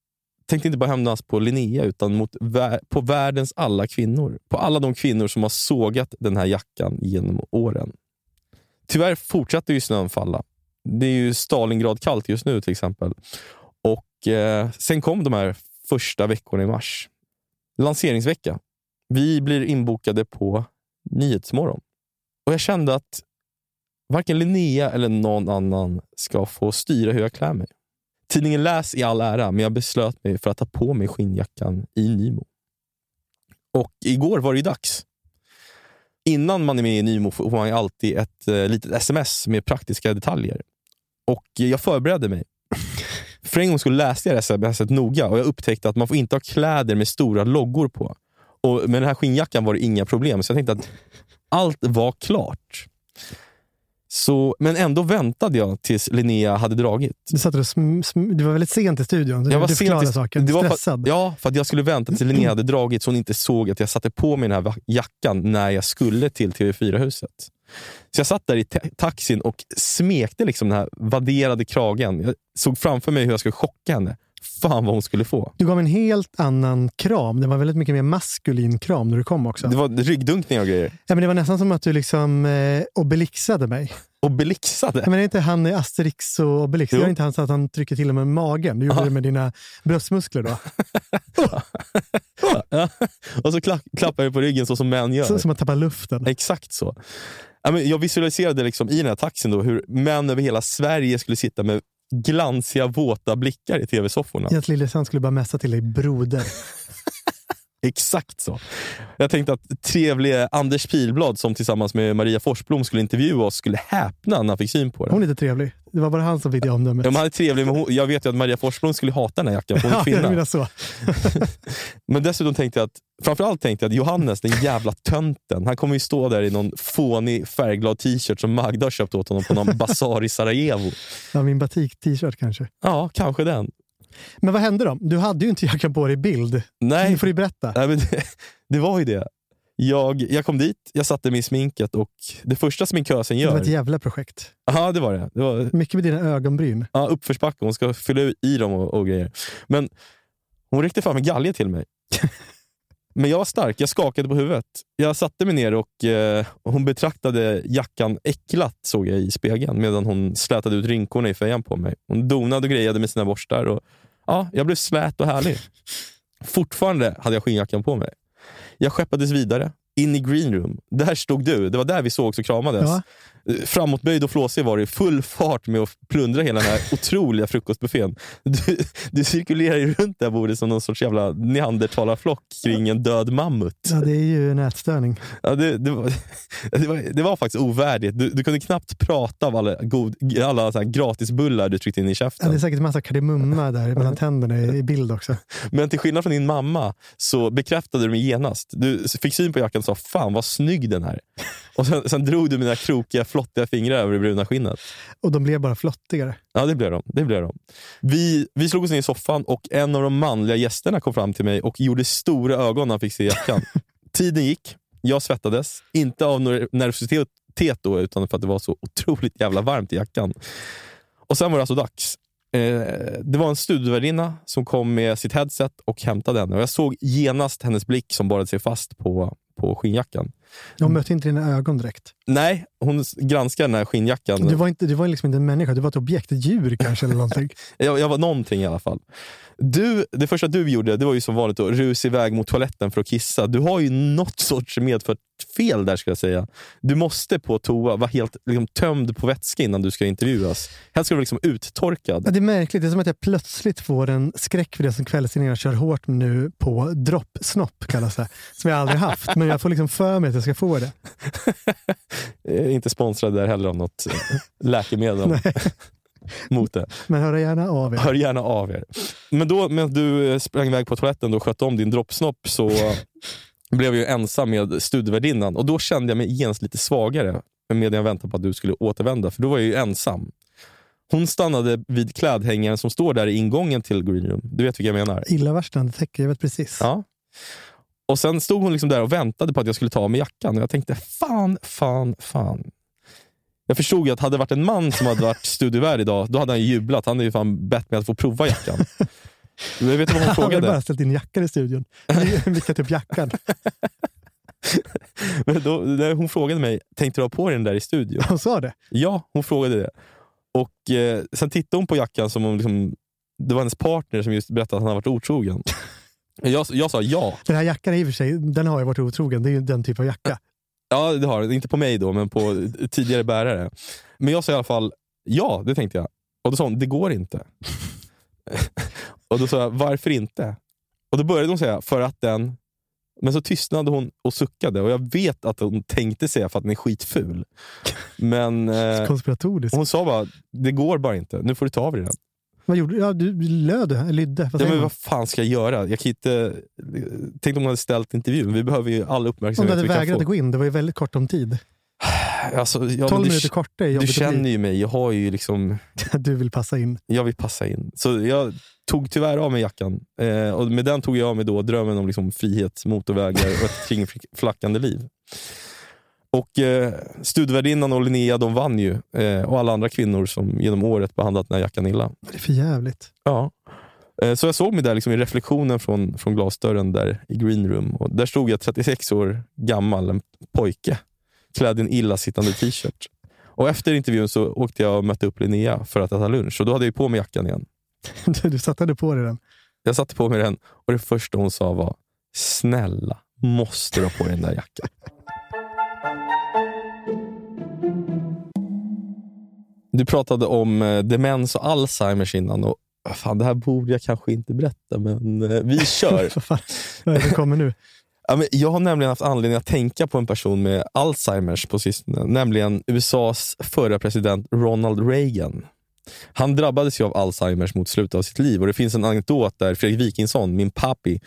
tänkte inte bara hämnas på Linnea utan på världens alla kvinnor. På alla de kvinnor som har sågat den här jackan genom åren. Tyvärr fortsätter ju snön falla. Det är ju Stalingrad kallt just nu till exempel. Och sen kom de här första veckorna i mars. Lanseringsvecka. Vi blir inbokade på Nyhetsmorgon. Och jag kände att varken Linnea eller någon annan ska få styra hur jag klär mig. Tidningen Läs i all ära, men jag beslöt mig för att ta på mig skinnjackan i Nymo. Och igår var det ju dags. Innan man är med i Nymo får man ju alltid ett litet sms med praktiska detaljer. Och jag förberedde mig. För en gång skulle läsa jag smset noga och jag upptäckte att man får inte ha kläder med stora loggor på. Och med den här skinnjackan var det inga problem. Så jag tänkte att allt var klart. Men ändå väntade jag tills Linnea hade dragit. Du var väldigt sent i studion. Jag var sent stressad. För att jag skulle vänta tills Linnea hade dragit så hon inte såg att jag satte på mig den här jackan när jag skulle till TV4-huset. Så jag satt där i taxin och smekte liksom den här vadderade kragen. Jag såg framför mig hur jag skulle chocka henne. Fan vad hon skulle få. Du gav en helt annan kram. Det var väldigt mycket mer maskulin kram när du kom också. Det var ryggdunkning och grejer. Ja, men det var nästan som att du liksom obelixade mig. Obelixade? Men är inte han Asterix och Obelix? Det är inte han så att han trycker till och med magen. Du gjorde det med dina bröstmuskler då. Ja. Och så klappar jag på ryggen så som män gör. Så som att tappa luften. Exakt så. Ja, men jag visualiserade liksom i den här taxin då hur män över hela Sverige skulle sitta med glansiga, våta blickar i tv-sofforna. Att Lillesand skulle bara mässa till dig broder. Exakt så. Jag tänkte att trevliga Anders Pilblad som tillsammans med Maria Forsblom skulle intervjua oss skulle häpna när han fick syn på det. Hon är inte trevlig. Det var bara han som fick det omdömet. Ja, han är trevlig, men jag vet ju att Maria Forsblom skulle hata den här jackan. Hon är kvinna. Ja, så. Men dessutom framförallt tänkte jag att Johannes, den jävla tönten, han kommer ju stå där i någon fånig färgglad t-shirt som Magda har köpt åt honom på någon basar i Sarajevo. Ja, min batik-t-shirt kanske. Ja, kanske den. Men vad hände då? Du hade ju inte jackan på dig i bild. Nej. Nu får du berätta. Nej, men det var ju det. Jag kom dit, jag satte mig i sminket och det första sminkösen gör... Det var ett jävla projekt. Ja, det var det. Det var... Mycket med dina ögonbryn. Ja, uppförsbacke. Hon ska fylla i dem och grejer. Men hon räckte fram en galge till mig. Men jag var stark, jag skakade på huvudet. Jag satte mig ner och hon betraktade jackan äcklat, såg jag i spegeln, medan hon slätade ut rinkorna i fejan på mig. Hon donade och grejade med sina borstar och ja, jag blev slät och härlig. Fortfarande hade jag skinnjackan på mig. Jag skeppades vidare in i green room. Där stod du. Det var där vi såg och kramades. Ja. Framåtböjd och flåsig var det full fart med att plundra hela den här otroliga frukostbuffén. Du cirkulerar ju runt där bordet som någon sorts jävla neandertalarflock kring en död mammut. Ja, det är ju en ätstörning. Ja, det var faktiskt ovärdigt. Du kunde knappt prata av alla så här gratisbullar du tryckte in i käften. Ja, det är säkert en massa kardemumma där mellan tänderna i bild också. Men till skillnad från din mamma så bekräftade du mig genast. Du fick syn på jackan och sa, fan vad snygg den här. Och sen drog du mina krokiga, flottiga fingrar över det bruna skinnet. Och de blev bara flottigare. Ja, det blev de. Vi slog oss ner i soffan och en av de manliga gästerna kom fram till mig och gjorde stora ögon när han fick se jackan. Tiden gick, jag svettades. Inte av nervositet då, utan för att det var så otroligt jävla varmt i jackan. Och sen var det alltså dags. Det var en studievärdinna som kom med sitt headset och hämtade henne. Och jag såg genast hennes blick som borrade sig fast på skinnjackan. Hon mötte inte dina ögon direkt. Nej, hon granskade den här skinnjackan. Du var liksom inte en människa, du var ett objekt, ett djur kanske eller någonting. jag var någonting i alla fall. Det första du gjorde, det var ju som vanligt att rusa iväg mot toaletten för att kissa. Du har ju något sorts medfört fel där, ska jag säga. Du måste på toa vara helt liksom tömd på vätska innan du ska intervjuas. Helst ska du liksom uttorkad. Ja, det är märkligt, det är som att jag plötsligt får en skräck för det som kvällstidningarna kör hårt nu på droppsnopp kallas det. Som jag aldrig haft, men jag får liksom för mig att jag ska få det. Inte sponsrad där heller av något läkemedel. Mot det. Men hör gärna av er. Men då, medan du sprang iväg på toaletten och sköt om din droppsnopp, så blev jag ensam med studievärdinnan. Och då kände jag mig genast lite svagare medan jag väntade på att du skulle återvända. För då var jag ju ensam. Hon stannade vid klädhängaren som står där i ingången till green room. Du vet vilka jag menar. Illavarslande täcker, jag vet precis. Ja. Och sen stod hon liksom där och väntade på att jag skulle ta av mig jackan. Och jag tänkte, fan. Jag förstod ju att hade det varit en man som hade varit studievärd idag, då hade han jublat. Han hade ju fan bett mig att få prova jackan. Men vet du vad hon frågade? Jag har bara ställt in jackor i studion. Vilka typ jackan? Men då, när hon frågade mig, tänkte du ha på den där i studion? Hon sa det? Ja, hon frågade det. Och sen tittade hon på jackan som om liksom, det var hennes partner som just berättade att han har varit otrogen. Jag sa ja. Den här jackan i och för sig, den har ju varit otrogen. Det är ju den typ av jacka. Ja, det har den. Inte på mig då, men på tidigare bärare. Men jag sa i alla fall ja, det tänkte jag. Och då sa hon, det går inte. Och då sa jag, varför inte? Och då började hon säga, för att den... Men så tystnade hon och suckade. Och jag vet att hon tänkte säga för att den är skitful. Men konspiratoriskt. Hon sa bara, det går bara inte. Nu får du ta av dig den. Vad gjorde du? Ja, du lydde. Men vad fan ska jag göra? Jag kan inte... Tänk om hon hade ställt intervjun. Vi behöver ju all uppmärksamhet. Om du hade vägrat gå in, det var ju väldigt kort om tid. Alltså, 12 minuter korta är jobbigt. Du känner ju mig, jag har ju liksom... Du vill passa in. Jag vill passa in. Så jag tog tyvärr av mig jackan. Och med den tog jag av mig då drömmen om liksom frihet, motorvägar och ett kringflackande liv. Och studievärdinnan och Linnea, de vann ju. Och alla andra kvinnor som genom året behandlat den här jackan illa. Det är för jävligt. Ja. Så jag såg mig där liksom i reflektionen från glasdörren där i green room. Och där stod jag 36 år gammal, en pojke. Klädd i en illasittande t-shirt. Och efter intervjun så åkte jag och mötte upp Linnea för att äta lunch. Och då hade jag på mig jackan igen. Du satte på dig den? Jag satte på mig den. Och det första hon sa var, snälla, måste du ha på dig den där jackan. Du pratade om demens och Alzheimers innan. Och fan, det här borde jag kanske inte berätta, men vi kör. Vad är det kommer nu? Ja, men jag har nämligen haft anledning att tänka på en person med Alzheimers på sistone, nämligen USAs förra president Ronald Reagan. Han drabbades ju av Alzheimers mot slutet av sitt liv, och det finns en anekdot där Fredrik Wikingsson, min papi,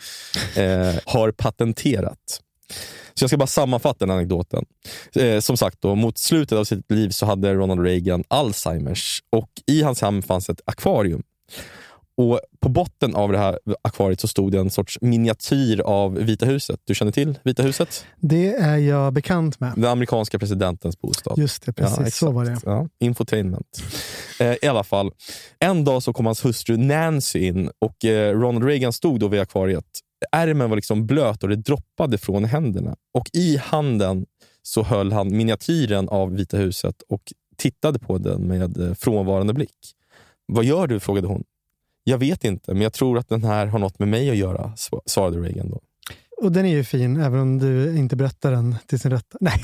har patenterat. Så jag ska bara sammanfatta den anekdoten. Som sagt då, mot slutet av sitt liv så hade Ronald Reagan Alzheimers, och i hans hem fanns ett akvarium. Och på botten av det här akvariet så stod det en sorts miniatyr av Vita huset. Du känner till Vita huset? Det är jag bekant med. Den amerikanska presidentens bostad. Just det, precis. Ja, så var det. Ja, infotainment. I alla fall, en dag så kom hans hustru Nancy in, och Ronald Reagan stod då vid akvariet. Ärmen var liksom blöt och det droppade från händerna. Och i handen så höll han miniatyren av Vita huset och tittade på den med frånvarande blick. Vad gör du? Frågade hon. Jag vet inte, men jag tror att den här har något med mig att göra, svarade Reagan då. Och den är ju fin, även om du inte berättar den till sin rätta. Nej,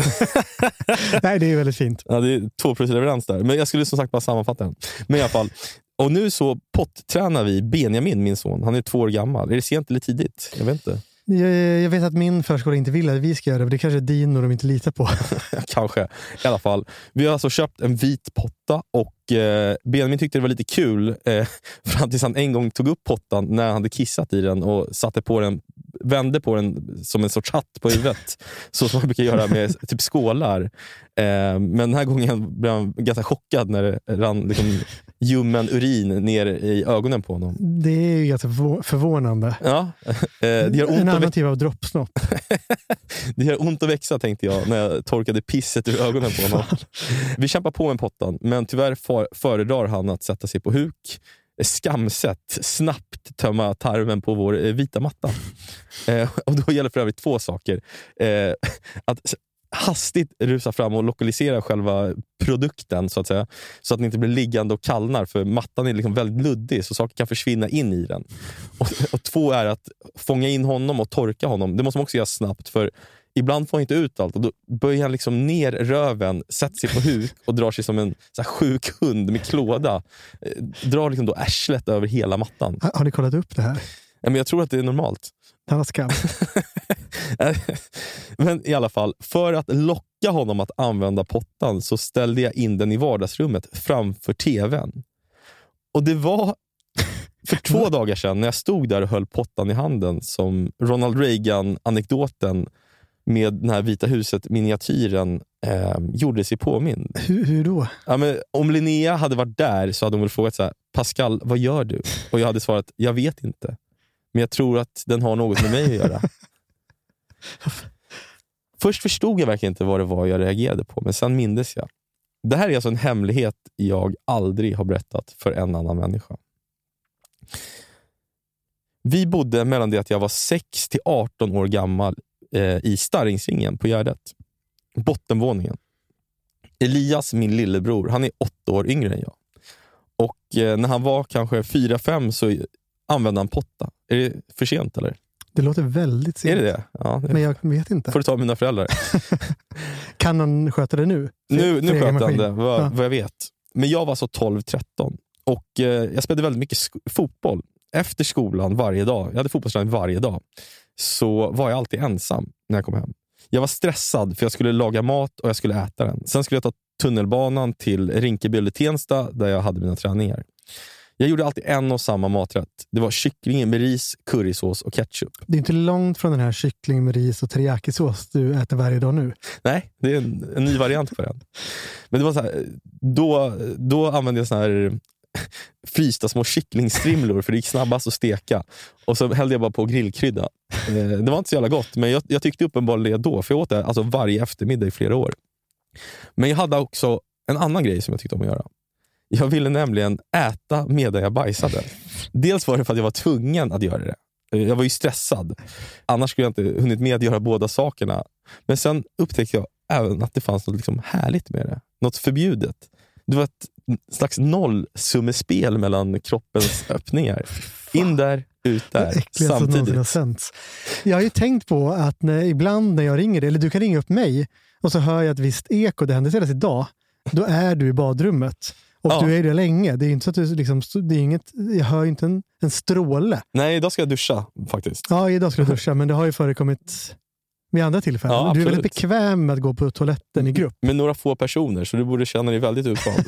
Nej, det är ju väldigt fint. Ja, det är 2+ leverans där. Men jag skulle som sagt bara sammanfatta den. Men i alla fall, och nu så pottränar vi Benjamin, min son. Han är 2 år gammal. Är det sent eller tidigt? Jag vet inte. Jag vet att min förskola inte vill att vi ska göra det, för det kanske är Dino de inte litar på. Kanske. I alla fall. Vi har alltså köpt en vit potta, och Benjamin tyckte det var lite kul fram tills han en gång tog upp pottan när han hade kissat i den och satte på den, vände på den som en sorts hatt på huvudet. Så som man brukar göra med typ skålar. Men den här gången blev han ganska chockad när det rann liksom ljummen urin ner i ögonen på honom. Det är ju ganska förvånande. Ja. Det gör ont en annan typ av droppsnopp. Det gör ont att växa, tänkte jag när jag torkade pisset ur ögonen på honom. Vi kämpar på med pottan, men tyvärr föredrar han att sätta sig på huk, skamset, snabbt tömma tarmen på vår vita matta. Och då gäller för övrigt 2 saker. Att hastigt rusa fram och lokalisera själva produkten, så att säga, så att den inte blir liggande och kallnar, för mattan är liksom väldigt luddig så saker kan försvinna in i den. Och 2 är att fånga in honom och torka honom. Det måste man också göra snabbt, för ibland får han inte ut allt, och då böjer han liksom ner röven, sätter sig på huk och drar sig som en så här sjuk hund med klåda. Drar liksom då ärslet över hela mattan. Har ni kollat upp det här? Ja, men jag tror att det är normalt. Det var skam. Men i alla fall, för att locka honom att använda pottan så ställde jag in den i vardagsrummet framför tvn. Och det var för 2 dagar sedan när jag stod där och höll pottan i handen som Ronald Reagan-anekdoten med den här Vita huset-miniatyren gjorde sig påmind. Hur då? Ja, men om Linnea hade varit där så hade hon väl frågat så här: Pascal, vad gör du? Och jag hade svarat, jag vet inte. Men jag tror att den har något med mig att göra. Först förstod jag verkligen inte vad det var jag reagerade på, men sen mindes jag. Det här är alltså en hemlighet jag aldrig har berättat för en annan människa. Vi bodde mellan det att jag var 6 till 18 år gammal i Starringsringen på Gärdet. Bottenvåningen. Elias, min lillebror, han är 8 år yngre än jag. Och när han var kanske 4-5 så använde han potta. Är det för sent eller? Det låter väldigt sent. Är det det? Ja, men jag vet inte. Får du ta mina föräldrar. Kan han sköta det nu? Nu sköter han det, vad jag vet. Men jag var så 12-13. Och jag spelade väldigt mycket fotboll. Efter skolan varje dag. Jag hade fotbollsträning varje dag. Så var jag alltid ensam när jag kom hem. Jag var stressad för jag skulle laga mat och jag skulle äta den. Sen skulle jag ta tunnelbanan till Rinkeby eller Tensta där jag hade mina träningar. Jag gjorde alltid en och samma maträtt. Det var kyckling med ris, currysås och ketchup. Det är inte långt från den här kyckling med ris och teriyaki-sås du äter varje dag nu. Nej, det är en ny variant på den. Men det var så här, då använde jag såna här frysta små kycklingstrimlor för det gick snabbast att steka. Och så hällde jag bara på grillkrydda. Det var inte så jävla gott, men jag tyckte uppenbarligen det då. För jag åt det alltså varje eftermiddag i flera år. Men jag hade också en annan grej som jag tyckte om att göra. Jag ville nämligen äta medan jag bajsade. Dels var det för att jag var tvungen att göra det. Jag var ju stressad. Annars skulle jag inte hunnit med att göra båda sakerna. Men sen upptäckte jag även att det fanns något liksom härligt med det. Något förbjudet. Det var ett slags nollsummespel mellan kroppens öppningar. In där, ut där, samtidigt. Jag har ju tänkt på att ibland när jag ringer dig, eller du kan ringa upp mig och så hör jag ett visst eko, det hände senast idag. Då är du i badrummet. Och du är det länge. Det är inte så att du liksom, det är inget, jag hör inte en stråle. Nej, idag ska jag duscha faktiskt. Ja, idag ska jag duscha, men det har ju förekommit vid andra tillfällen. Ja, du är väldigt bekväm med att gå på toaletten i grupp. Med några få personer, så du borde känna dig väldigt utvald.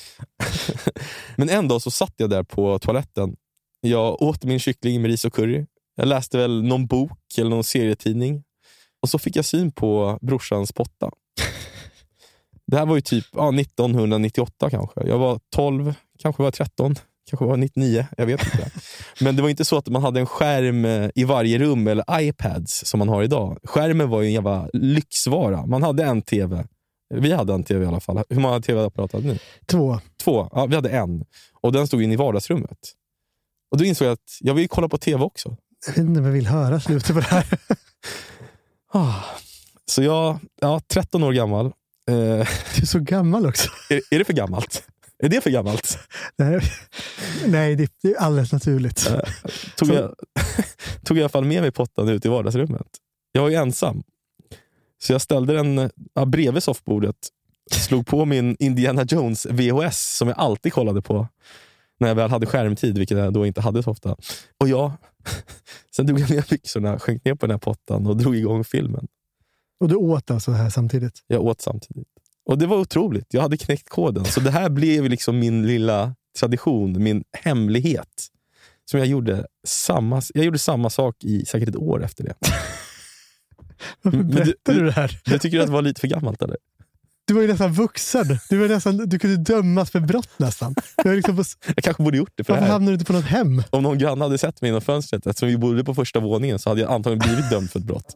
Men en dag så satt jag där på toaletten. Jag åt min kyckling med ris och curry. Jag läste väl någon bok eller någon serietidning. Och så fick jag syn på brorsans potta. Det här var ju typ 1998 kanske. Jag var 12, kanske var 13, kanske var 99, jag vet inte. Men det var inte så att man hade en skärm i varje rum eller iPads som man har idag. Skärmen var ju en jävla lyxvara. Man hade en tv. Vi hade en tv i alla fall. Hur många tv-apparater hade ni? 2. Ja, vi hade en. Och den stod in i vardagsrummet. Och då insåg jag att jag vill kolla på tv också. Jag vet inte om jag vill höra slutet på det här. Så jag 13 år gammal. Du är så gammal också. Är det för gammalt? Är det för gammalt? Nej, det är alldeles naturligt. Tog jag i alla fall med mig pottan ut i vardagsrummet. Jag var ju ensam. Så jag ställde den bredvid soffbordet. Slog på min Indiana Jones VHS som jag alltid kollade på när jag väl hade skärmtid, vilket jag då inte hade så ofta. Och sen drog jag ner byxorna, sjönk ner på den här pottan och drog igång filmen. Och du åt alltså här samtidigt? Jag åt samtidigt. Och det var otroligt. Jag hade knäckt koden. Så det här blev liksom min lilla tradition, min hemlighet. Som jag gjorde samma sak i säkert ett år efter det. Varför berättar du det här? Jag tycker att det var lite för gammalt, eller? Du var ju nästan vuxen. Du kunde dömas för brott nästan. Jag kanske borde gjort det för det här. Varför hamnade du inte på något hem? Om någon grann hade sett mig inom fönstret, eftersom vi bodde på första våningen, så hade jag antagligen blivit dömd för ett brott.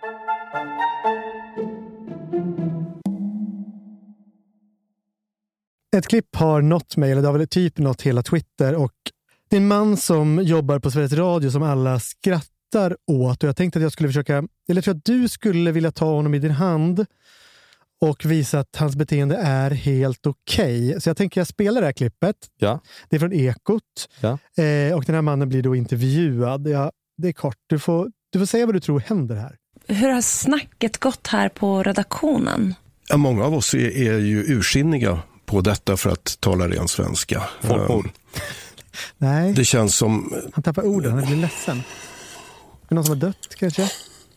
Ett klipp har nått mig, eller det har väl typ nått hela Twitter, och det är en man som jobbar på Sveriges Radio som alla skrattar åt, och jag tänkte att jag skulle försöka, eller jag tror att du skulle vilja ta honom i din hand och visa att hans beteende är helt okej. Så jag tänker jag spelar det här klippet. Ja. Det är från Ekot. Ja. Och den här mannen blir då intervjuad. Ja, det är kort. Du får säga vad du tror händer här. Hur har snacket gått här på redaktionen? Ja, många av oss är ju ursinniga på detta, för att tala ren svenska. Folkmord. Nej. Det känns som... Han tappar orden, han blir ledsen. Är det någon som har dött kanske?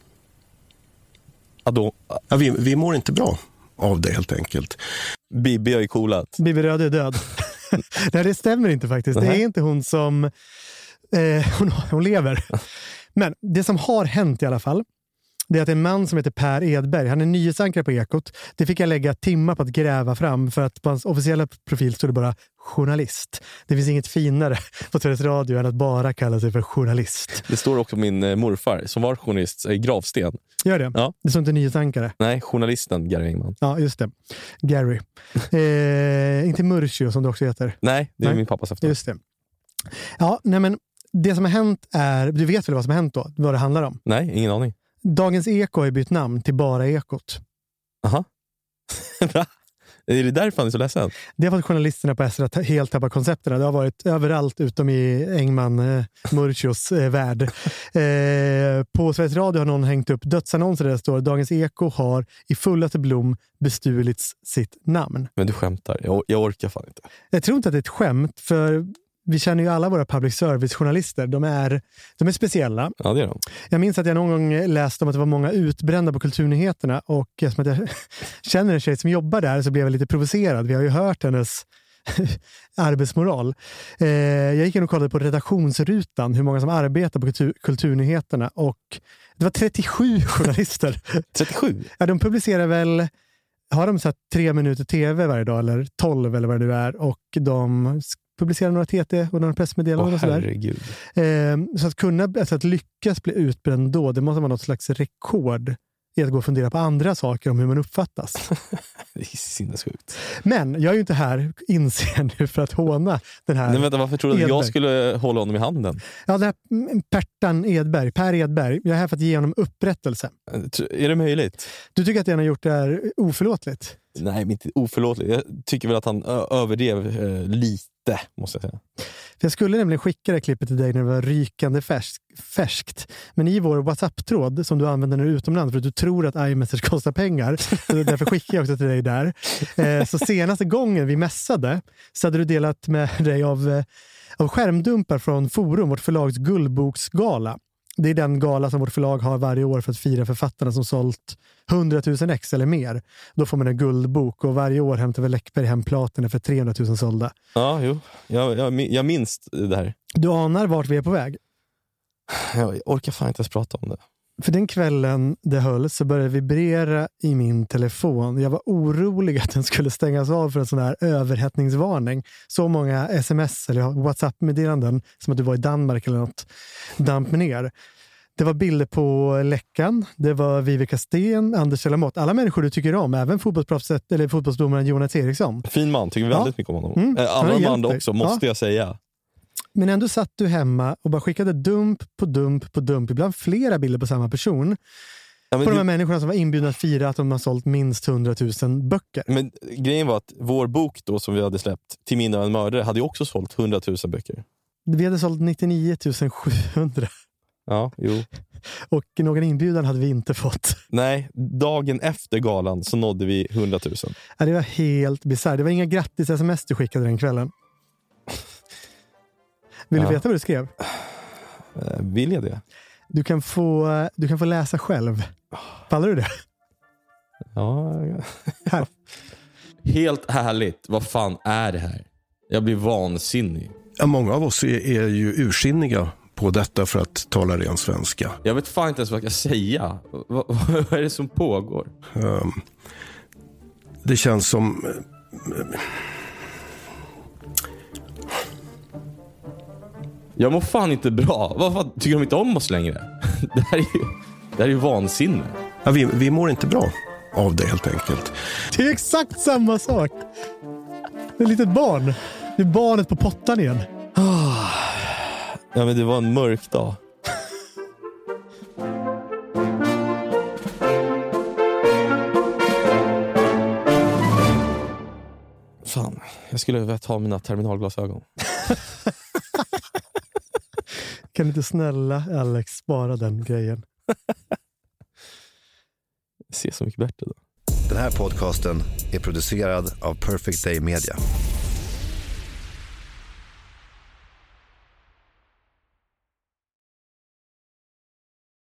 Ja, vi mår inte bra av det helt enkelt. Bibi har ju coolat. Bibi Röd är död. Nej, det stämmer inte faktiskt. Det är inte hon som... hon lever. Men det som har hänt i alla fall, det är att en man som heter Per Edberg, han är nyhetsankare på Ekot. Det fick jag lägga timmar på att gräva fram, för att på hans officiella profil står det bara journalist. Det finns inget finare på Sveriges Radio än att bara kalla sig för journalist. Det står också min morfar som var journalist i gravsten. Gör det? Ja. Det står inte nyhetsankare. Nej, journalisten Gary Engman. Ja, just det. Gary. Inte Murcio som det också heter. Nej, det är min pappas efter. Just det. Ja, nej men Det som har hänt är, du vet väl vad som har hänt då? Vad det handlar om? Nej, ingen aning. Dagens Eko har bytt namn till Bara Ekot. Aha. Är det därför han är så ledsen? Det har fått journalisterna på SR att helt tappa koncepterna. Det har varit överallt utom i Engman Murchios värld. På Sveriges Radio har någon hängt upp dödsannonser där det står Dagens Eko har i fullaste blom bestulits sitt namn. Men du skämtar. Jag orkar fan inte. Jag tror inte att det är ett skämt, för vi känner ju alla våra public service-journalister. De är speciella. Ja, det är de. Jag minns att jag någon gång läste om att det var många utbrända på Kulturnyheterna, och eftersom att jag känner en tjej som jobbar där så blev jag lite provocerad. Vi har ju hört hennes arbetsmoral. Jag gick in och kollade på redaktionsrutan hur många som arbetar på Kulturnyheterna, och det var 37 journalister. 37? Ja, de publicerar väl, har de satt 3 minuter tv varje dag eller 12 eller vad det nu är, och de publicerar några TT och några pressmeddelanden och sådär. Herregud. Så att lyckas bli utbränd då, det måste vara något slags rekord i att gå och fundera på andra saker om hur man uppfattas. Det är sinnessjukt. Men jag är ju inte här, inser nu, för att håna den här. Nej, vänta, varför tror du att jag skulle hålla honom i handen? Ja, det här Per Edberg. Jag är här för att ge honom upprättelse. Är det möjligt? Du tycker att det han har gjort är oförlåtligt? Nej, men inte oförlåtligt. Jag tycker väl att han överdrev lite, måste jag säga. Jag skulle nämligen skicka det klippet till dig när det var rykande färskt. Men i vår WhatsApp-tråd som du använder när du är utomlands för att du tror att iMessage kostar pengar, så därför skickar jag också till dig där. Så senaste gången vi mässade så hade du delat med dig av skärmdumpar från Forum, vårt förlags guldboksgala. Det är den gala som vårt förlag har varje år för att fira författarna som sålt 100 000 ex eller mer. Då får man en guldbok, och varje år hämtar vi Läckberg hem platerna för 300 000 sålda. Ja, jo. Jag minns det här. Du anar vart vi är på väg? Jag orkar fan inte ens prata om det. För den kvällen det höll så började vibrera i min telefon. Jag var orolig att den skulle stängas av för en sån här överhettningsvarning. Så många sms eller WhatsApp-meddelanden som att du var i Danmark eller något damp ner. Det var bilder på Läckan, det var Vivica Sten, Anders Lamotte. Alla människor du tycker om, även fotbollsproffset eller fotbollsdomaren Jonas Eriksson. Fin man, tycker väldigt mycket om honom. Andra man också, måste jag säga. Men ändå satt du hemma och bara skickade dump på dump på dump. Ibland flera bilder på samma person. Ja, på de här människorna som var inbjudna att fira att de har sålt minst 100 000 böcker. Men grejen var att vår bok då som vi hade släppt, Till minne av en mördare, hade ju också sålt 100 000 böcker. Vi hade sålt 99 700. Ja, jo. Och någon inbjudan hade vi inte fått. Nej, dagen efter galan så nådde vi 100 000. Ja, det var helt bisarrt. Det var inga grattis-sms du skickade den kvällen. Vill du veta vad du skrev? Vill jag det? Du kan få läsa själv. Pallar du det? Ja. Här. Helt härligt. Vad fan är det här? Jag blir vansinnig. Ja, många av oss är ju ursinniga på detta, för att tala ren svenska. Jag vet fan inte ens vad jag ska säga. Vad är det som pågår? Det känns som... Jag mår fan inte bra. Vad fan, tycker de inte om oss längre? Det här är ju vansinne. Ja, vi mår inte bra av det, helt enkelt. Det är exakt samma sak. Det är ett litet barn. Det är barnet på pottan igen. Ja, men det var en mörk dag. Fan, jag skulle vilja ta mina terminalglasögon. Kan inte snälla Alex spara den grejen? Se så mycket bättre då. Den här podcasten är producerad av Perfect Day Media.